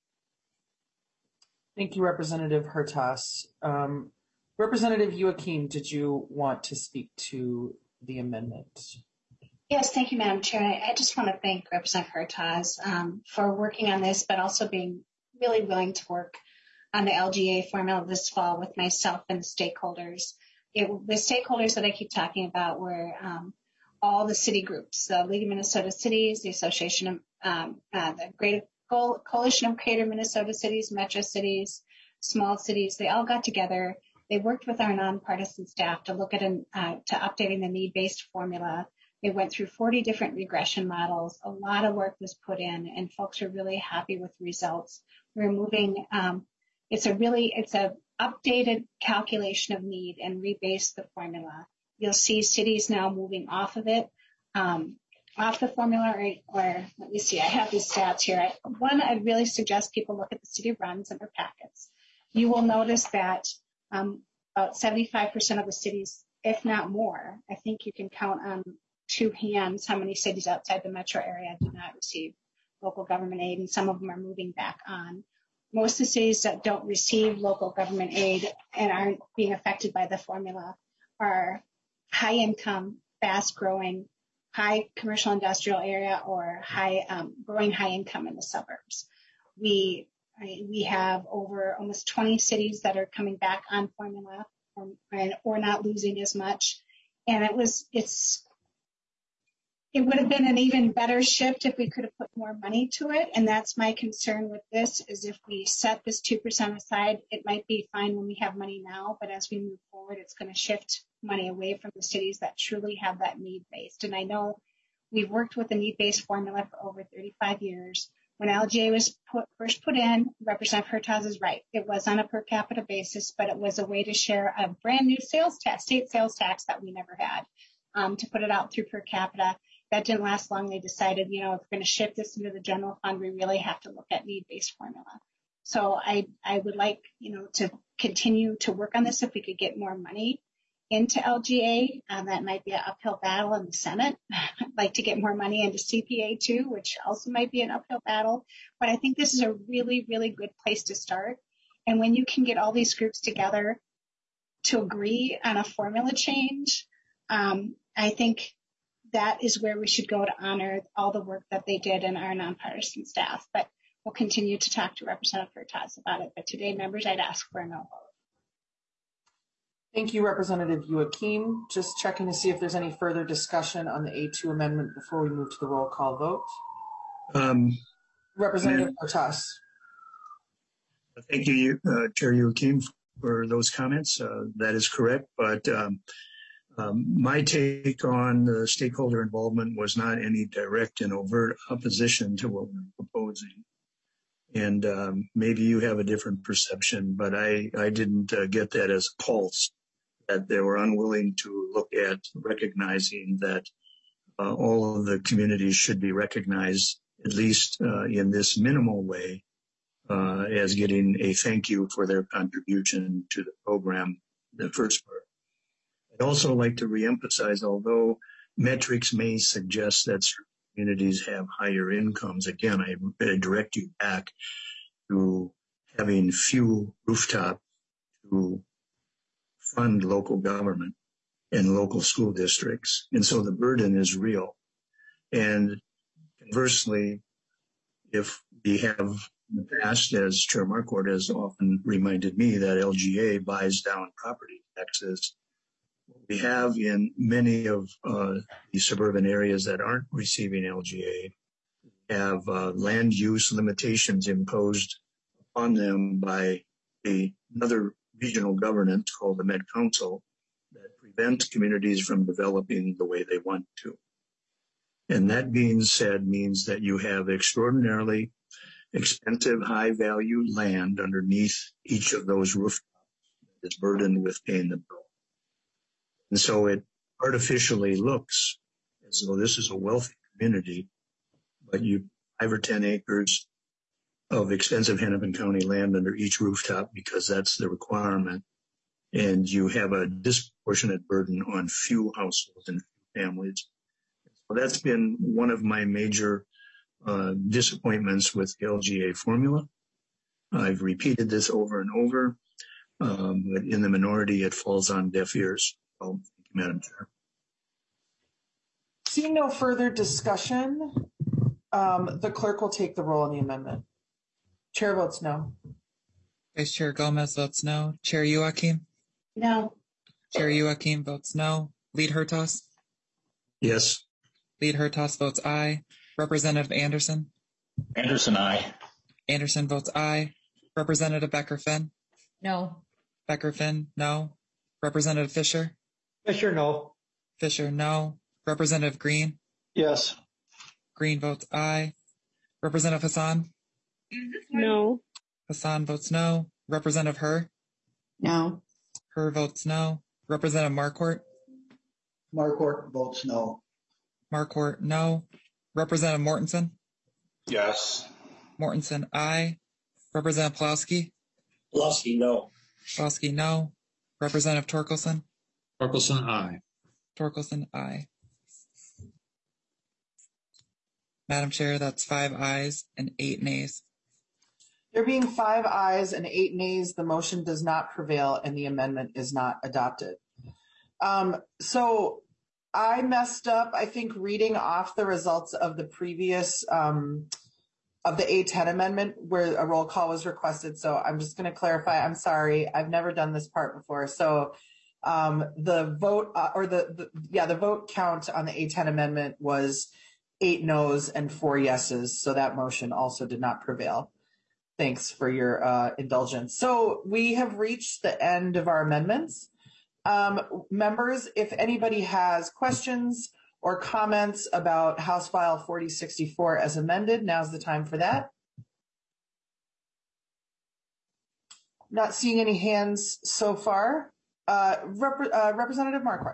Thank you, Representative Hertaus. Representative Youakim, did you want to speak to the amendment? Yes, thank you, Madam Chair. I just want to thank Representative Hertaus for working on this, but also being really willing to work on the LGA formula this fall with myself and the stakeholders. The stakeholders that I keep talking about were all the city groups, the League of Minnesota Cities, the Association of the Greater Coalition of Greater Minnesota Cities, Metro Cities, small cities. They all got together. They worked with our nonpartisan staff to look at to updating the need-based formula. They went through 40 different regression models. A lot of work was put in, and folks are really happy with the results. We're moving. It's a updated calculation of need and rebase the formula. You'll see cities now moving off of it, off the formula, or let me see. I have these stats here. I'd really suggest people look at the city runs in their packets. You will notice that about 75% of the cities, if not more, I think you can count on 2 hands how many cities outside the metro area do not receive local government aid, and some of them are moving back on. Most of the cities that don't receive local government aid and aren't being affected by the formula are high income, fast growing, high commercial industrial area, or growing high income in the suburbs. We have over almost 20 cities that are coming back on formula or not losing as much. And it would have been an even better shift if we could have put more money to it. And that's my concern with this, is if we set this 2% aside, it might be fine when we have money now, but as we move forward, it's going to shift money away from the cities that truly have that need-based. And I know we've worked with the need-based formula for over 35 years. When LGA was first put in, Representative Hertaus is right. It was on a per capita basis, but it was a way to share a brand new sales tax, state sales tax that we never had, to put it out through per capita. That didn't last long. They decided, if we're going to shift this into the general fund, we really have to look at need-based formula. So I would like, to continue to work on this. If we could get more money into LGA, that might be an uphill battle in the Senate. I'd like to get more money into CPA too, which also might be an uphill battle. But I think this is a really, really good place to start. And when you can get all these groups together to agree on a formula change, I think that is where we should go to honor all the work that they did in our nonpartisan staff. But we'll continue to talk to Representative Hertaus about it. But today, members, I'd ask for a no vote. Thank you, Representative Youakim. Just checking to see if there's any further discussion on the A2 amendment before we move to the roll call vote. Representative Hertaus. Thank you, Chair Youakim, for those comments. That is correct. But my take on the stakeholder involvement was not any direct and overt opposition to what we're proposing. And maybe you have a different perception, but I didn't get that as a pulse, that they were unwilling to look at recognizing that all of the communities should be recognized, at least in this minimal way, as getting a thank you for their contribution to the program, the first part. I'd also like to reemphasize, although metrics may suggest that certain communities have higher incomes, again, I direct you back to having few rooftop to fund local government and local school districts. And so the burden is real. And conversely, if we have in the past, as Chair Marquardt has often reminded me, that LGA buys down property taxes, we have in many of the suburban areas that aren't receiving LGA have land use limitations imposed upon them by another regional governance called the Med Council that prevents communities from developing the way they want to. And that being said means that you have extraordinarily expensive, high-value land underneath each of those rooftops that is burdened with paying the bill. And so it artificially looks as though this is a wealthy community, but you 5 or 10 acres of expensive Hennepin County land under each rooftop because that's the requirement. And you have a disproportionate burden on few households and few families. So that's been one of my major disappointments with the LGA formula. I've repeated this over and over, but in the minority, it falls on deaf ears. So, thank you, Madam Chair. Seeing no further discussion, the clerk will take the roll on the amendment. Chair votes no. Vice Chair Gomez votes no. Chair Youakim? No. Chair Youakim votes no. Lead Hertaus? Yes. Lead Hertaus votes aye. Representative Anderson? Anderson, aye. Anderson votes aye. Representative Becker-Finn? No. Becker-Finn, no. Representative Fisher? Fisher, no. Fisher, no. Representative Green? Yes. Green votes aye. Representative Hassan? No. Hassan votes no. Representative Herr? No. Herr votes no. Representative Marquardt? Marquardt votes no. Marquardt, no. Representative Mortensen? Yes. Mortensen, aye. Representative Plowski? Plowski, no. Plowski, no. Representative Torkelson? Torkelson, aye. Torkelson, aye. Madam Chair, that's 5 ayes and 8 nays. There being 5 ayes and 8 nays, the motion does not prevail and the amendment is not adopted. So I messed up, I think, reading off the results of the previous, of the A10 amendment where a roll call was requested. So I'm just going to clarify. I'm sorry. I've never done this part before. So the vote the vote count on the A10 amendment was 8 noes and 4 yeses. So that motion also did not prevail. Thanks for your indulgence. So we have reached the end of our amendments. Members, if anybody has questions or comments about House File 4064 as amended, now's the time for that. Not seeing any hands so far. Representative Marquardt.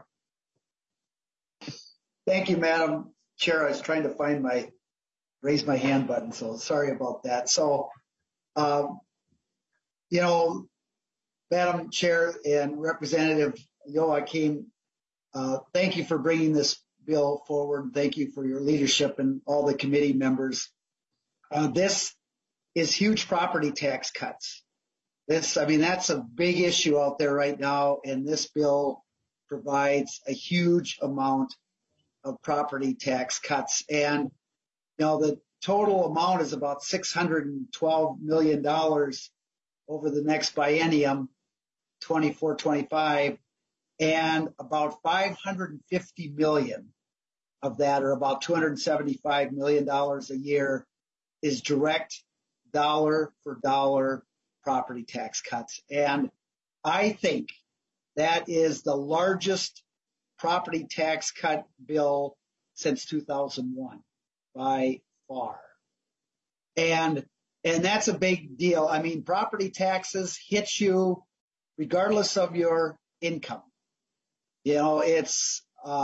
Thank you, Madam Chair. I was trying to find my raise my hand button, so sorry about that. So, Madam Chair and Representative Youakim, thank you for bringing this bill forward. Thank you for your leadership and all the committee members. This is huge property tax cuts. That's a big issue out there right now, and this bill provides a huge amount of property tax cuts. And, the total amount is about $612 million over the next biennium, 24-25, and about $550 million of that, or about $275 million a year, is direct dollar for dollar property tax cuts. And I think that is the largest property tax cut bill since 2001 by far. And that's a big deal. I mean, property taxes hit you regardless of your income. It's,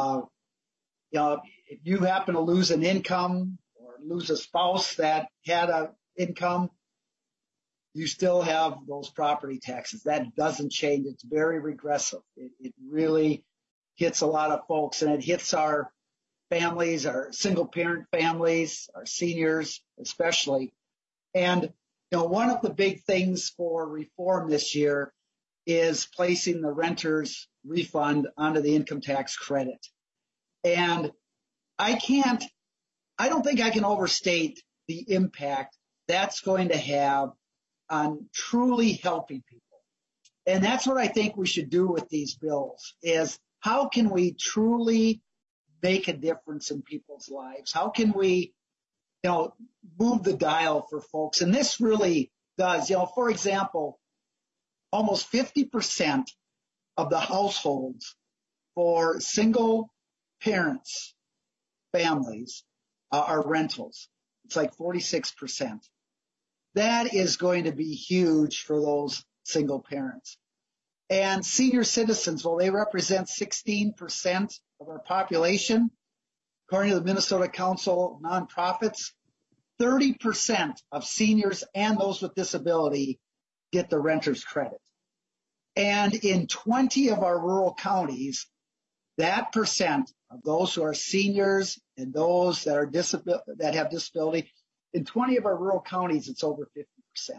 if you happen to lose an income or lose a spouse that had an income, you still have those property taxes. That doesn't change. It's very regressive. It really hits a lot of folks, and it hits our families, our single parent families, our seniors especially. And, one of the big things for reform this year is placing the renter's refund onto the income tax credit. And I don't think I can overstate the impact that's going to have on truly helping people. And that's what I think we should do with these bills, is how can we truly make a difference in people's lives? How can we, move the dial for folks? And this really does. For example, almost 50% of the households for single parents, families, are rentals. It's like 46%. That is going to be huge for those single parents. And senior citizens, well, they represent 16% of our population. According to the Minnesota Council of Nonprofits, 30% of seniors and those with disability get the renter's credit. And in 20 of our rural counties, that percent of those who are seniors and those that are that have disability, in 20 of our rural counties, it's over 50%.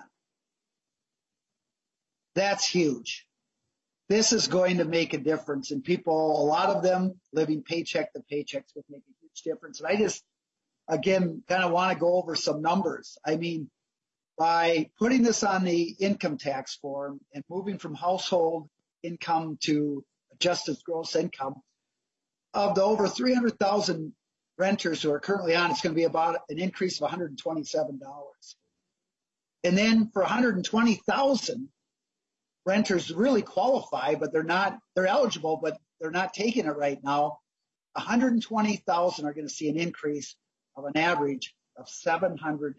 That's huge. This is going to make a difference, and people, a lot of them living paycheck to paycheck, would make a huge difference. And I just, again, kind of want to go over some numbers. I mean, by putting this on the income tax form and moving from household income to adjusted gross income, of the over 300,000 renters who are currently on, it's going to be about an increase of $127. And then for 120,000 renters really qualify, but they're eligible, but they're not taking it right now. 120,000 are going to see an increase of an average of $711.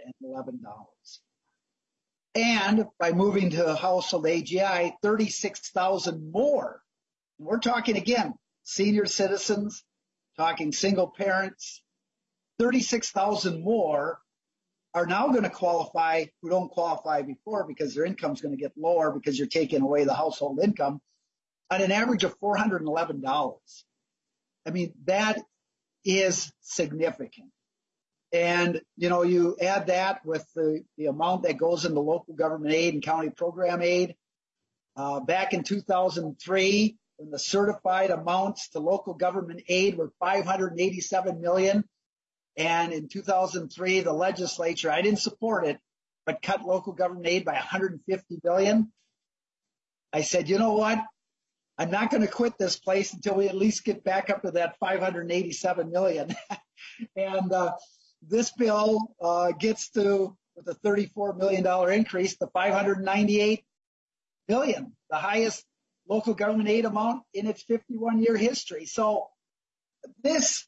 And by moving to household AGI, 36,000 more. And we're talking again, senior citizens, talking single parents, 36,000 more are now going to qualify who don't qualify before because their income is going to get lower because you're taking away the household income at an average of $411. I mean, that is significant. And, you know, you add that with the amount that goes into local government aid and county program aid. Back in 2003, when the certified amounts to local government aid were $587 million, and in 2003, the legislature, I didn't support it, but cut local government aid by $150 billion. I said, you know what? I'm not going to quit this place until we at least get back up to that $587 million. And this bill gets to, with a $34 million increase, to $598 billion, the highest local government aid amount in its 51-year history. So this,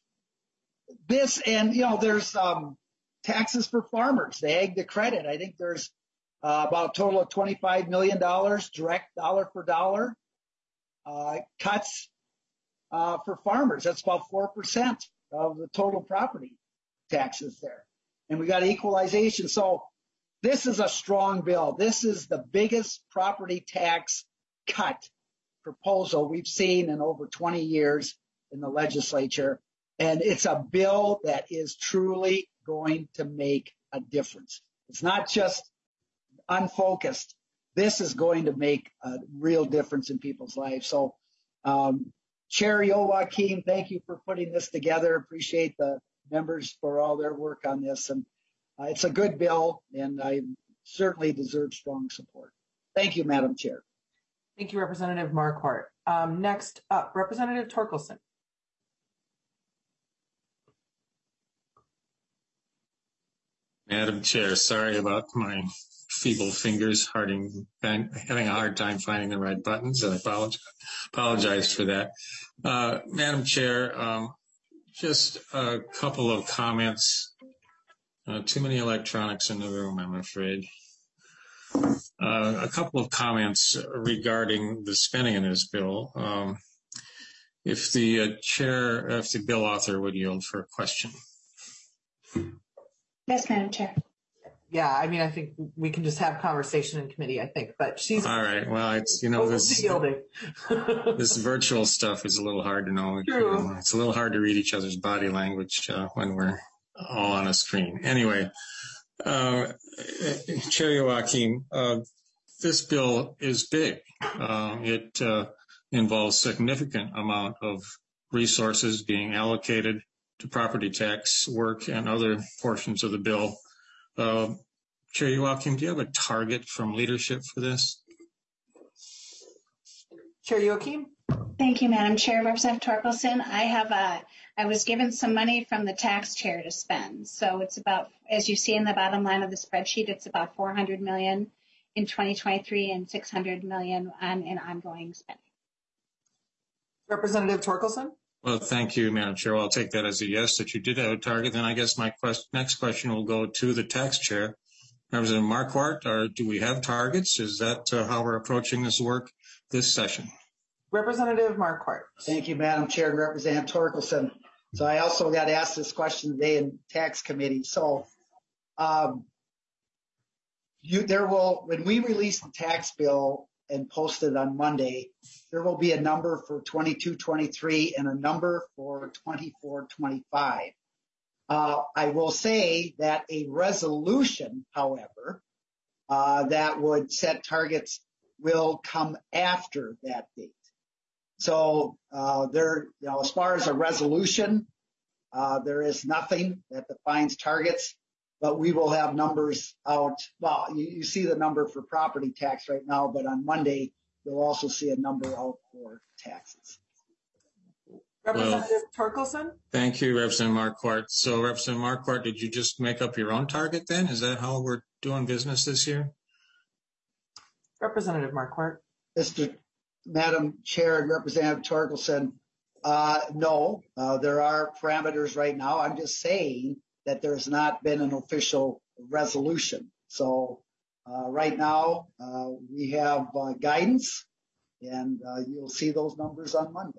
and, you know, there's taxes for farmers, the ag to credit. I think there's about a total of $25 million direct dollar for dollar cuts for farmers. That's about 4% of the total property taxes there. And we got equalization. So this is a strong bill. This is the biggest property tax cut proposal we've seen in over 20 years in the legislature. And it's a bill that is truly going to make a difference. It's not just unfocused. This is going to make a real difference in people's lives. So, Chair Youakim, thank you for putting this together. Appreciate the members for all their work on this. And it's a good bill, and I certainly deserve strong support. Thank you, Madam Chair. Thank you, Representative Marquardt. Next up, Representative Torkelson. Madam Chair, sorry about my feeble fingers, having a hard time finding the right buttons. I apologize for that. Madam Chair, just a couple of comments. Too many electronics in the room, I'm afraid. A couple of comments regarding the spending in this bill. If the bill author would yield for a question. Yes, Madam Chair. Yeah, I mean, I think we can just have conversation in committee, I think, but she's... All right, well, it's, you know, this virtual stuff is a little hard to know. True. You know, it's a little hard to read each other's body language when we're all on a screen. Anyway, Chair Youakim, this bill is big. It involves significant amount of resources being allocated to property tax work and other portions of the bill. Chair Youakim, do you have a target from leadership for this? Chair Youakim? Thank you, Madam Chair. Representative Torkelson, I was given some money from the tax chair to spend. So it's about, as you see in the bottom line of the spreadsheet, it's about $400 million in 2023 and $600 million in ongoing spending. Representative Torkelson? Well, thank you, Madam Chair. Well, I'll take that as a yes, that you did have a target. Then I guess my next question will go to the tax chair. Representative Marquardt, or do we have targets? Is that how we're approaching this work this session? Representative Marquardt. Thank you, Madam Chair and Representative Torkelson. So I also got asked this question today in tax committee. So when we release the tax bill and post it on Monday, there will be a number for 22-23 and a number for 24-25. I will say that a resolution, however, that would set targets will come after that date. So as far as a resolution, there is nothing that defines targets, but we will have numbers out. Well, you see the number for property tax right now, but on Monday, you'll also see a number out for taxes. Representative Torkelson? Thank you, Representative Marquardt. So, Representative Marquardt, did you just make up your own target then? Is that how we're doing business this year? Representative Marquardt. Madam Chair and Representative Torkelson, no, there are parameters right now. I'm just saying that there's not been an official resolution. So right now we have guidance, and you'll see those numbers on Monday.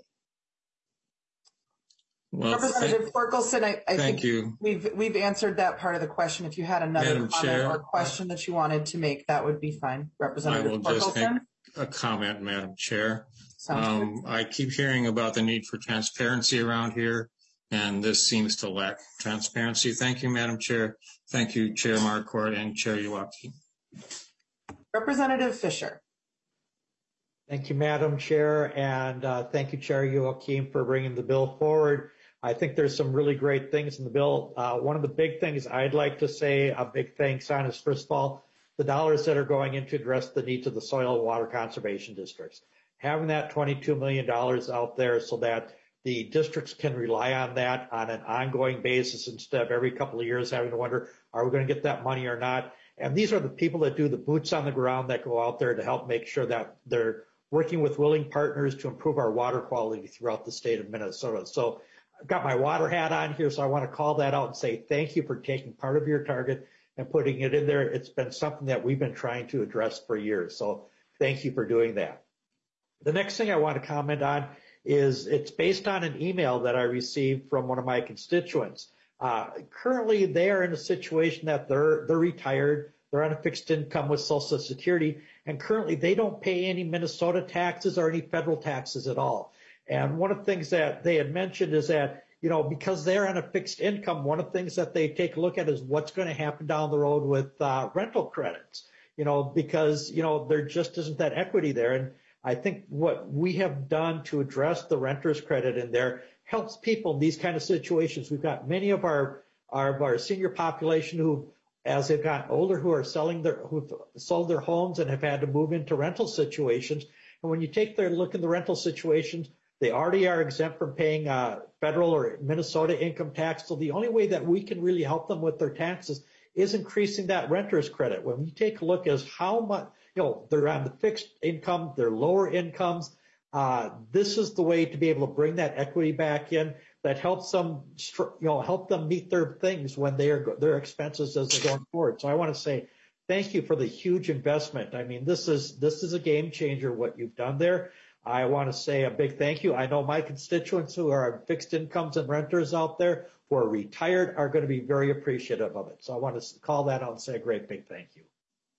Well, Representative Torkelson, I think you. We've answered that part of the question. If you had another Madam comment Chair, or question that you wanted to make, that would be fine. Representative Torkelson? I will just make a comment, Madam Chair. Sounds good. I keep hearing about the need for transparency around here, and this seems to lack transparency. Thank you, Madam Chair. Thank you, Chair Marquardt and Chair Youakim. Representative Fisher. Thank you, Madam Chair, and thank you, Chair Youakim, for bringing the bill forward. I think there's some really great things in the bill. One of the big things I'd like to say a big thanks on is, first of all, the dollars that are going in to address the needs of the soil and water conservation districts. Having that $22 million out there so that the districts can rely on that on an ongoing basis instead of every couple of years having to wonder, are we going to get that money or not? And these are the people that do the boots on the ground that go out there to help make sure that they're working with willing partners to improve our water quality throughout the state of Minnesota. So I've got my water hat on here, so I want to call that out and say thank you for taking part of your target and putting it in there. It's been something that we've been trying to address for years. So thank you for doing that. The next thing I want to comment on is it's based on an email that I received from one of my constituents. Currently, they are in a situation that they're retired, they're on a fixed income with Social Security, and currently they don't pay any Minnesota taxes or any federal taxes at all. And one of the things that they had mentioned is that, because they're on a fixed income, one of the things that they take a look at is what's going to happen down the road with rental credits, because, there just isn't that equity there. And I think what we have done to address the renter's credit in there helps people in these kind of situations. We've got many of our senior population who, as they've gotten older, who've sold their homes and have had to move into rental situations. And when you take their look in the rental situations, they already are exempt from paying federal or Minnesota income tax. So the only way that we can really help them with their taxes is increasing that renter's credit. When we take a look as how much, they're on the fixed income, they're lower incomes. This is the way to be able to bring that equity back in that helps them, help them meet their things when their expenses as they're going forward. So I want to say thank you for the huge investment. I mean, this is a game changer what you've done there. I want to say a big thank you. I know my constituents who are fixed incomes and renters out there who are retired are going to be very appreciative of it. So I want to call that out and say a great big thank you.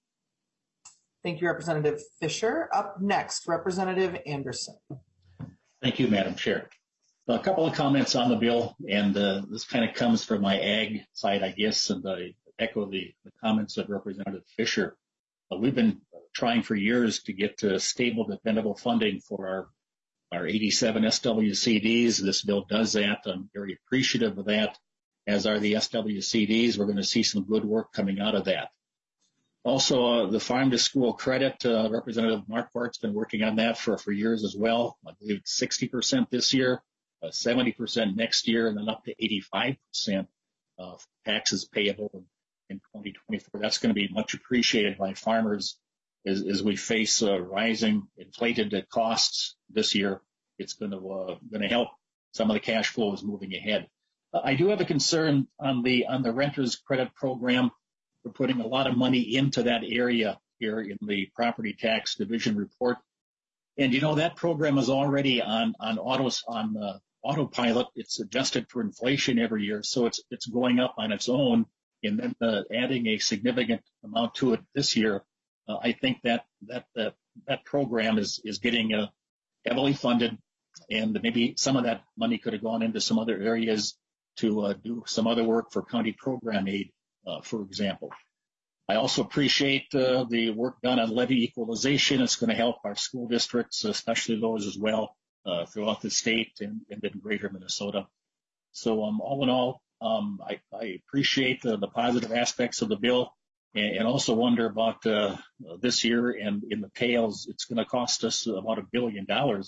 Thank you, Representative Fisher. Up next, Representative Anderson. Thank you, Madam Chair. A couple of comments on the bill, and this kind of comes from my ag side, I guess, and I echo the comments of Representative Fisher. We've been trying for years to get stable, dependable funding for our 87 SWCDs. This bill does that. I'm very appreciative of that, as are the SWCDs. We're going to see some good work coming out of that. Also, the farm to school credit, Representative Marquardt's been working on that for years as well. I believe it's 60% this year, 70% next year, and then up to 85% of taxes payable in 2024. That's going to be much appreciated by farmers as we face rising inflated costs this year. It's going to help some of the cash flows moving ahead. I do have a concern on the renters credit program. for putting a lot of money into that area here in the property tax division report. And that program is already on autopilot. It's adjusted for inflation every year, so it's going up on its own. And then adding a significant amount to it this year, I think that program is getting heavily funded, and maybe some of that money could have gone into some other areas to do some other work for county program aid, for example. I also appreciate the work done on levy equalization. It's going to help our school districts, especially those as well, throughout the state and in greater Minnesota. So all in all, I appreciate the positive aspects of the bill, and also wonder about this year and in the tails. It's going to cost us about $1 billion,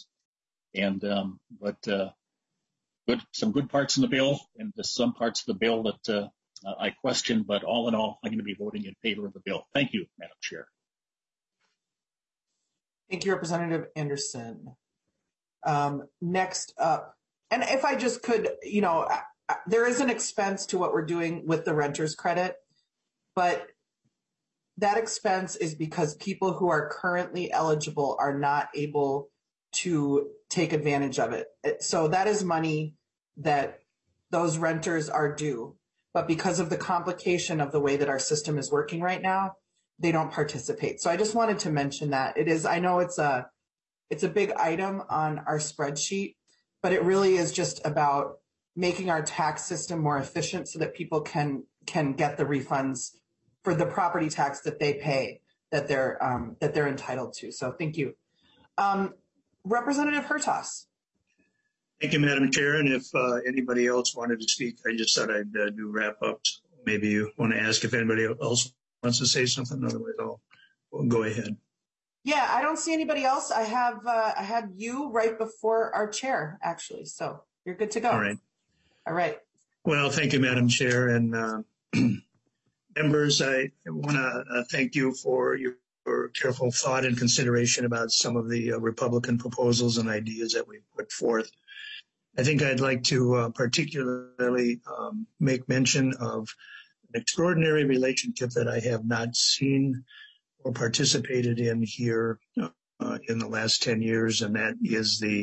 but some good parts in the bill, and just some parts of the bill that I question. But all in all, I'm going to be voting in favor of the bill. Thank you, Madam Chair. Thank you, Representative Anderson. Next up, and if I just could, there is an expense to what we're doing with the renter's credit, but that expense is because people who are currently eligible are not able to take advantage of it. So that is money that those renters are due. But because of the complication of the way that our system is working right now, they don't participate. So I just wanted to mention that. I know it's a big item on our spreadsheet, but it really is just about making our tax system more efficient so that people can get the refunds for the property tax that they pay, that they're entitled to. So thank you. Representative Hertaus. Thank you, Madam Chair. And if anybody else wanted to speak, I just thought I'd do wrap ups. Maybe you want to ask if anybody else wants to say something. Otherwise, we'll go ahead. Yeah, I don't see anybody else. I had you right before our chair, actually. So you're good to go. All right. Well, thank you, Madam Chair. And members, I want to thank you for your careful thought and consideration about some of the Republican proposals and ideas that we put forth. I think I'd like to particularly make mention of an extraordinary relationship that I have not seen or participated in here in the last 10 years, and that is the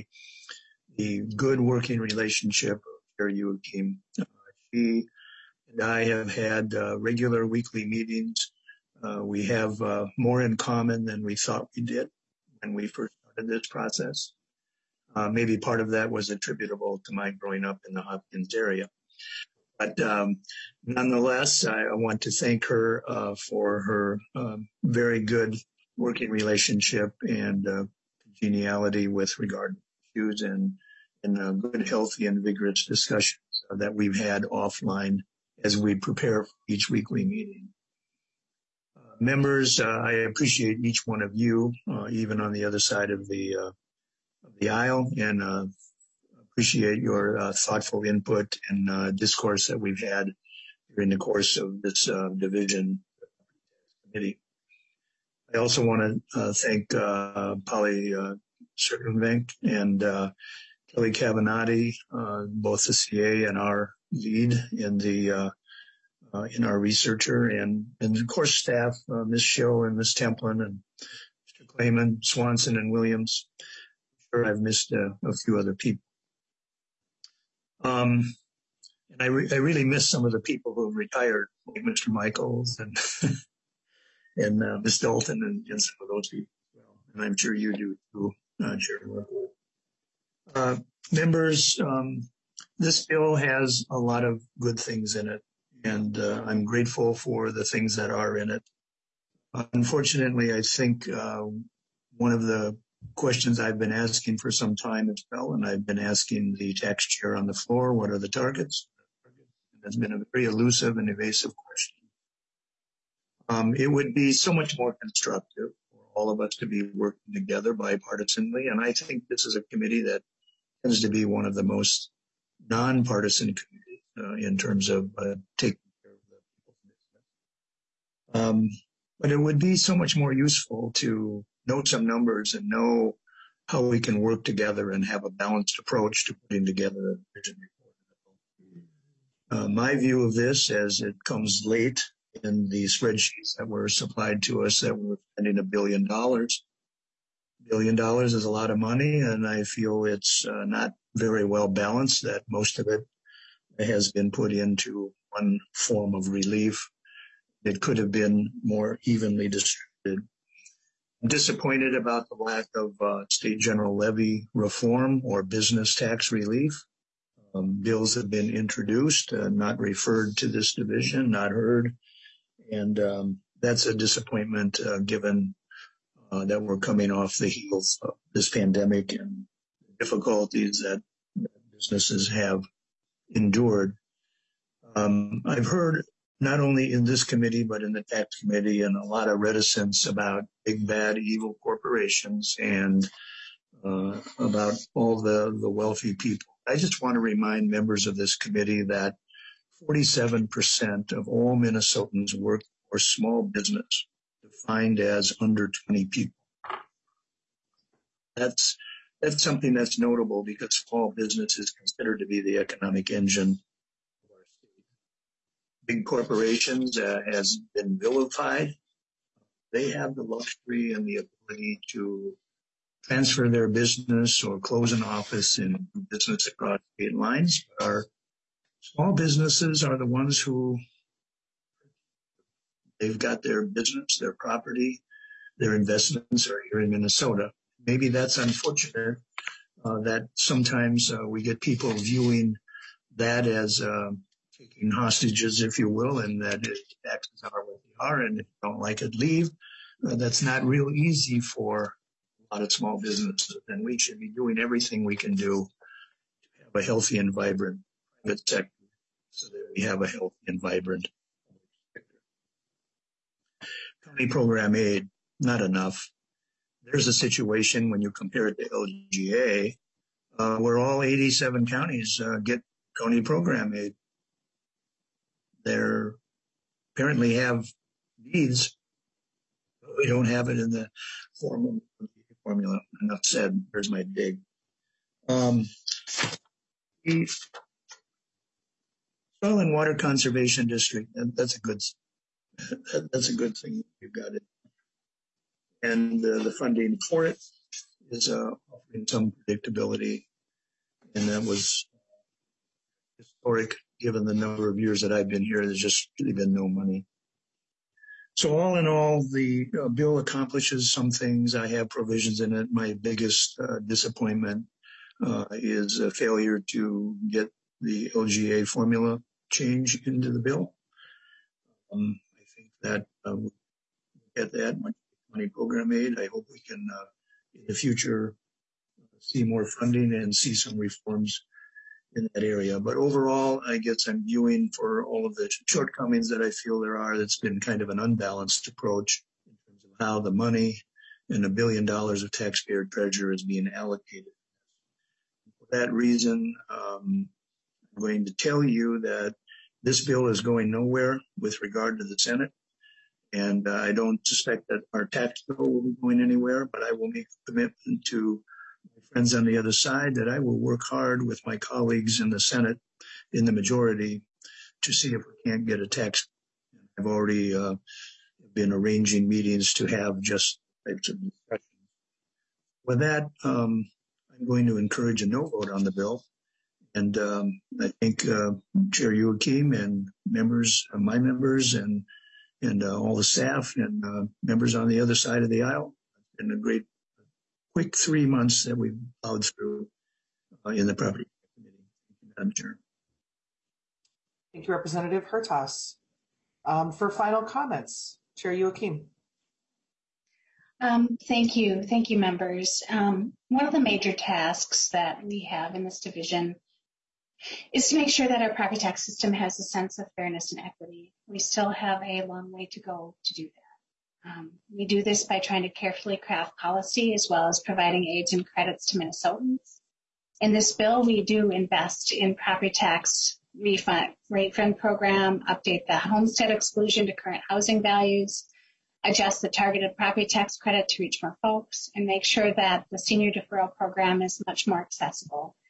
good working relationship of Chair Youakim. She and I have had regular weekly meetings. We have more in common than we thought we did when we first started this process. Maybe part of that was attributable to my growing up in the Hopkins area. But nonetheless, I want to thank her for her very good working relationship and congeniality with regard to issues and good, healthy, and vigorous discussions that we've had offline as we prepare for each weekly meeting. Members, I appreciate each one of you, even on the other side of the aisle, and appreciate your thoughtful input and discourse that we've had during the course of this division committee. I also want to thank Polly Circumvenk and Kelly Cavanati, both the CA and our lead in our researcher, and of course staff, Ms. Schill and Ms. Templin and Mr. Clayman, Swanson and Williams. I'm sure I've missed a few other people. And I really miss some of the people who have retired, like Mr. Michaels and and Ms. Dalton and some of those people as well. And I'm sure you do too, Chair. Members, this bill has a lot of good things in it, and I'm grateful for the things that are in it. Unfortunately, I think one of the questions I've been asking for some time as well, and I've been asking the tax chair on the floor, what are the targets? And it's been a very elusive and evasive question. It would be so much more constructive for all of us to be working together bipartisanly, and I think this is a committee that tends to be one of the most nonpartisan committees in terms of taking care of the people's business. But it would be so much more useful to know some numbers and know how we can work together and have a balanced approach to putting together a vision report. My view of this, as it comes late in the spreadsheets that were supplied to us that we're spending $1 billion. $1 billion is a lot of money, and I feel it's not very well balanced, that most of it has been put into one form of relief. It could have been more evenly distributed. I'm disappointed about the lack of state general levy reform or business tax relief. Bills have been introduced, not referred to this division, not heard. And that's a disappointment given that we're coming off the heels of this pandemic and difficulties that businesses have endured. I've heard not only in this committee, but in the tax committee, and a lot of reticence about big, bad, evil corporations and about all the wealthy people. I just want to remind members of this committee that 47% of all Minnesotans work for small business, defined as under 20 people. That's something that's notable because small business is considered to be the economic engine of our state. Big corporations has been vilified. They have the luxury and the ability to transfer their business or close an office and do business across state lines. Our small businesses are the ones who they've got their business, their property, their investments are here in Minnesota. Maybe that's unfortunate that sometimes we get people viewing that as taking hostages, if you will, and that taxes are what they are, and if you don't like it, leave. That's not real easy for a lot of small businesses, and we should be doing everything we can do to have a healthy and vibrant private sector so that we have a healthy and vibrant sector. County program aid, not enough. There's a situation when you compare it to LGA where all 87 counties get county program aid. They apparently have needs, but we don't have it in the formula. Enough said. There's my dig. The Soil and Water Conservation District, that's a good thing. You've got it. And the funding for it is offering some predictability, and that was historic given the number of years that I've been here. There's just really been no money. So all in all, the bill accomplishes some things. I have provisions in it. My biggest disappointment is a failure to get the LGA formula change into the bill. I think that we'll get that money program aid. I hope we can in the future see more funding and see some reforms in that area. But overall, I guess I'm viewing for all of the shortcomings that I feel there are, that's been kind of an unbalanced approach in terms of how the money and $1 billion of taxpayer treasure is being allocated. For that reason, I'm going to tell you that this bill is going nowhere with regard to the Senate. And I don't suspect that our tax bill will be going anywhere, but I will make a commitment to my friends on the other side that I will work hard with my colleagues in the Senate, in the majority, to see if we can't get a tax. I've already been arranging meetings to have just types of discussions. With that, I'm going to encourage a no vote on the bill. And I think Chair Youakim and members, my members, and all the staff and members on the other side of the aisle, it's been a great, quick 3 months that we've plowed through in the Property Committee. Thank you, Madam Chair. Thank you, Representative Hertaus. For final comments, Chair Youakim. Thank you, members. One of the major tasks that we have in this division is to make sure that our property tax system has a sense of fairness and equity. We still have a long way to go to do that. We do this by trying to carefully craft policy as well as providing aids and credits to Minnesotans. In this bill, we do invest in property tax refund program, update the homestead exclusion to current housing values, adjust the targeted property tax credit to reach more folks, and make sure that the senior deferral program is much more accessible,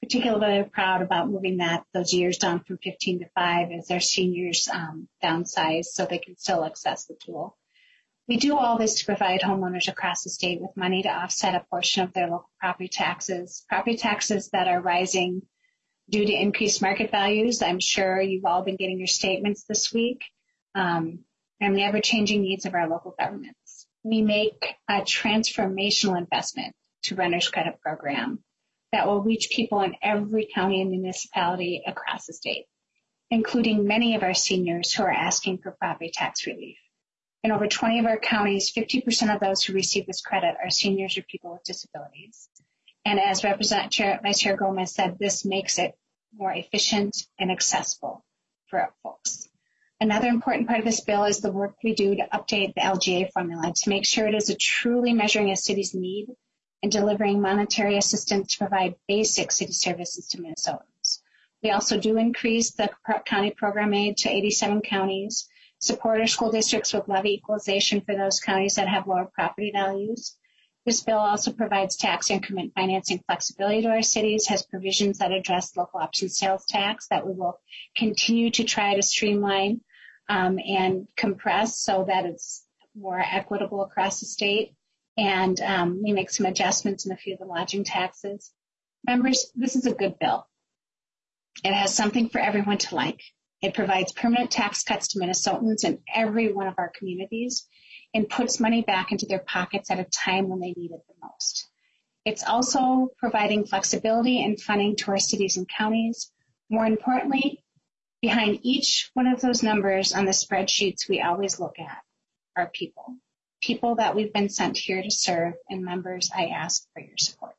particularly proud about moving those years down from 15 to 5 as our seniors downsize so they can still access the tool. We do all this to provide homeowners across the state with money to offset a portion of their local property taxes that are rising due to increased market values. I'm sure you've all been getting your statements this week, and the ever-changing needs of our local governments. We make a transformational investment to Renter's Credit Program that will reach people in every county and municipality across the state, including many of our seniors who are asking for property tax relief. In over 20 of our counties, 50% of those who receive this credit are seniors or people with disabilities. And as Vice Chair Gomez said, this makes it more efficient and accessible for our folks. Another important part of this bill is the work we do to update the LGA formula to make sure it is truly measuring a city's need and delivering monetary assistance to provide basic city services to Minnesotans. We also do increase the county program aid to 87 counties, support our school districts with levy equalization for those counties that have lower property values. This bill also provides tax increment financing flexibility to our cities, has provisions that address local option sales tax that we will continue to try to streamline and compress so that it's more equitable across the state. And we make some adjustments in a few of the lodging taxes. Members, this is a good bill. It has something for everyone to like. It provides permanent tax cuts to Minnesotans in every one of our communities and puts money back into their pockets at a time when they need it the most. It's also providing flexibility and funding to our cities and counties. More importantly, behind each one of those numbers on the spreadsheets we always look at are people that we've been sent here to serve, and members, I ask for your support.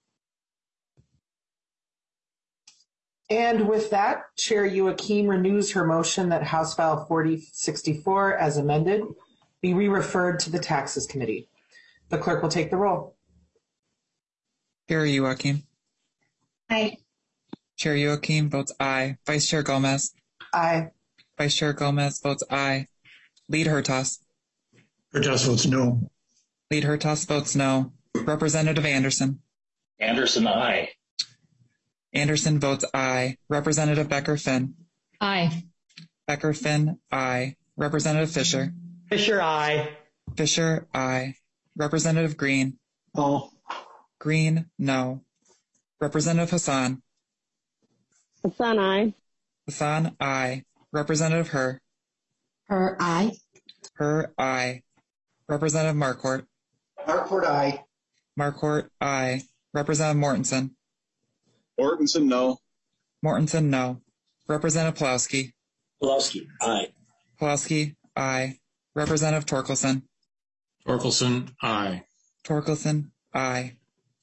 And with that, Chair Youakim renews her motion that House File 4064, as amended, be re-referred to the Taxes Committee. The clerk will take the roll. Chair Youakim. Aye. Chair Youakim votes aye. Vice Chair Gomez. Aye. Vice Chair Gomez votes aye. Lead Hertaus. Hertaus votes no. Lead Hertaus votes no. Representative Anderson. Anderson, aye. Anderson votes aye. Representative Becker-Finn. Aye. Becker-Finn, aye. Representative Fisher. Fisher, aye. Fisher, aye. Representative Green. No. Green, no. Representative Hassan. Hassan, aye. Hassan, aye. Representative Herr. Herr, aye. Herr, aye. Representative Marquardt. Marquardt, aye. Marquardt, aye. Representative Mortensen. Mortensen, no. Mortensen, no. Representative Pulaski. Pulaski, aye. Pulaski, aye. Representative Torkelson. Torkelson, aye. Torkelson, aye.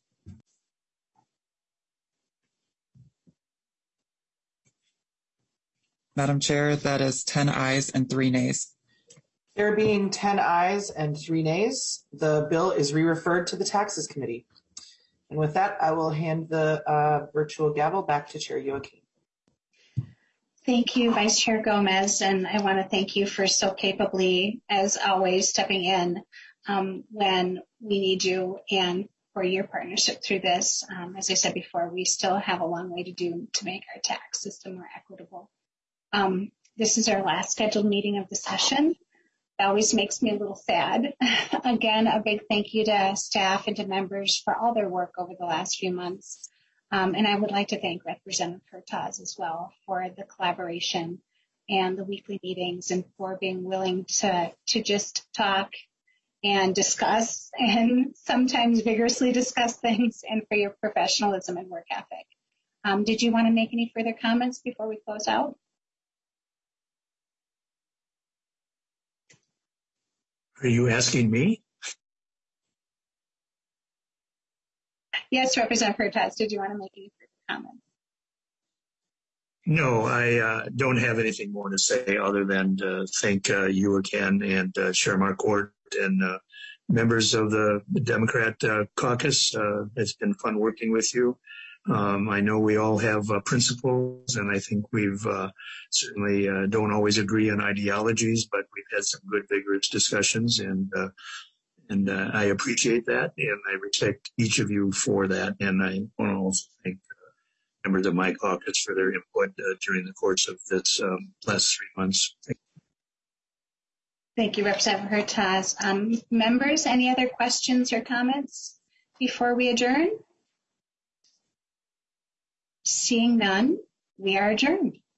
Madam Chair, that is 10 ayes and 3 nays. There being 10 ayes and 3 nays, the bill is re-referred to the Taxes Committee. And with that, I will hand the virtual gavel back to Chair Youakim. Thank you, Vice Chair Gomez, and I want to thank you for so capably, as always, stepping in when we need you and for your partnership through this. As I said before, we still have a long way to do to make our tax system more equitable. This is our last scheduled meeting of the session. It always makes me a little sad. Again, a big thank you to staff and to members for all their work over the last few months. And I would like to thank Representative Hertaus as well for the collaboration and the weekly meetings and for being willing to just talk and discuss and sometimes vigorously discuss things, and for your professionalism and work ethic. Did you want to make any further comments before we close out? Are you asking me? Yes, Representative Hertaus, did you want to make any further comments? No, I don't have anything more to say other than to thank you again and Chair Marquardt and members of the Democrat caucus. It's been fun working with you. I know we all have principles, and I think we've certainly don't always agree on ideologies, but we've had some good, vigorous discussions, and I appreciate that, and I respect each of you for that. And I want to also thank members of my caucus for their input during the course of this last 3 months. Thank you, Representative Hertaus. Members, any other questions or comments before we adjourn? Seeing none, we are adjourned.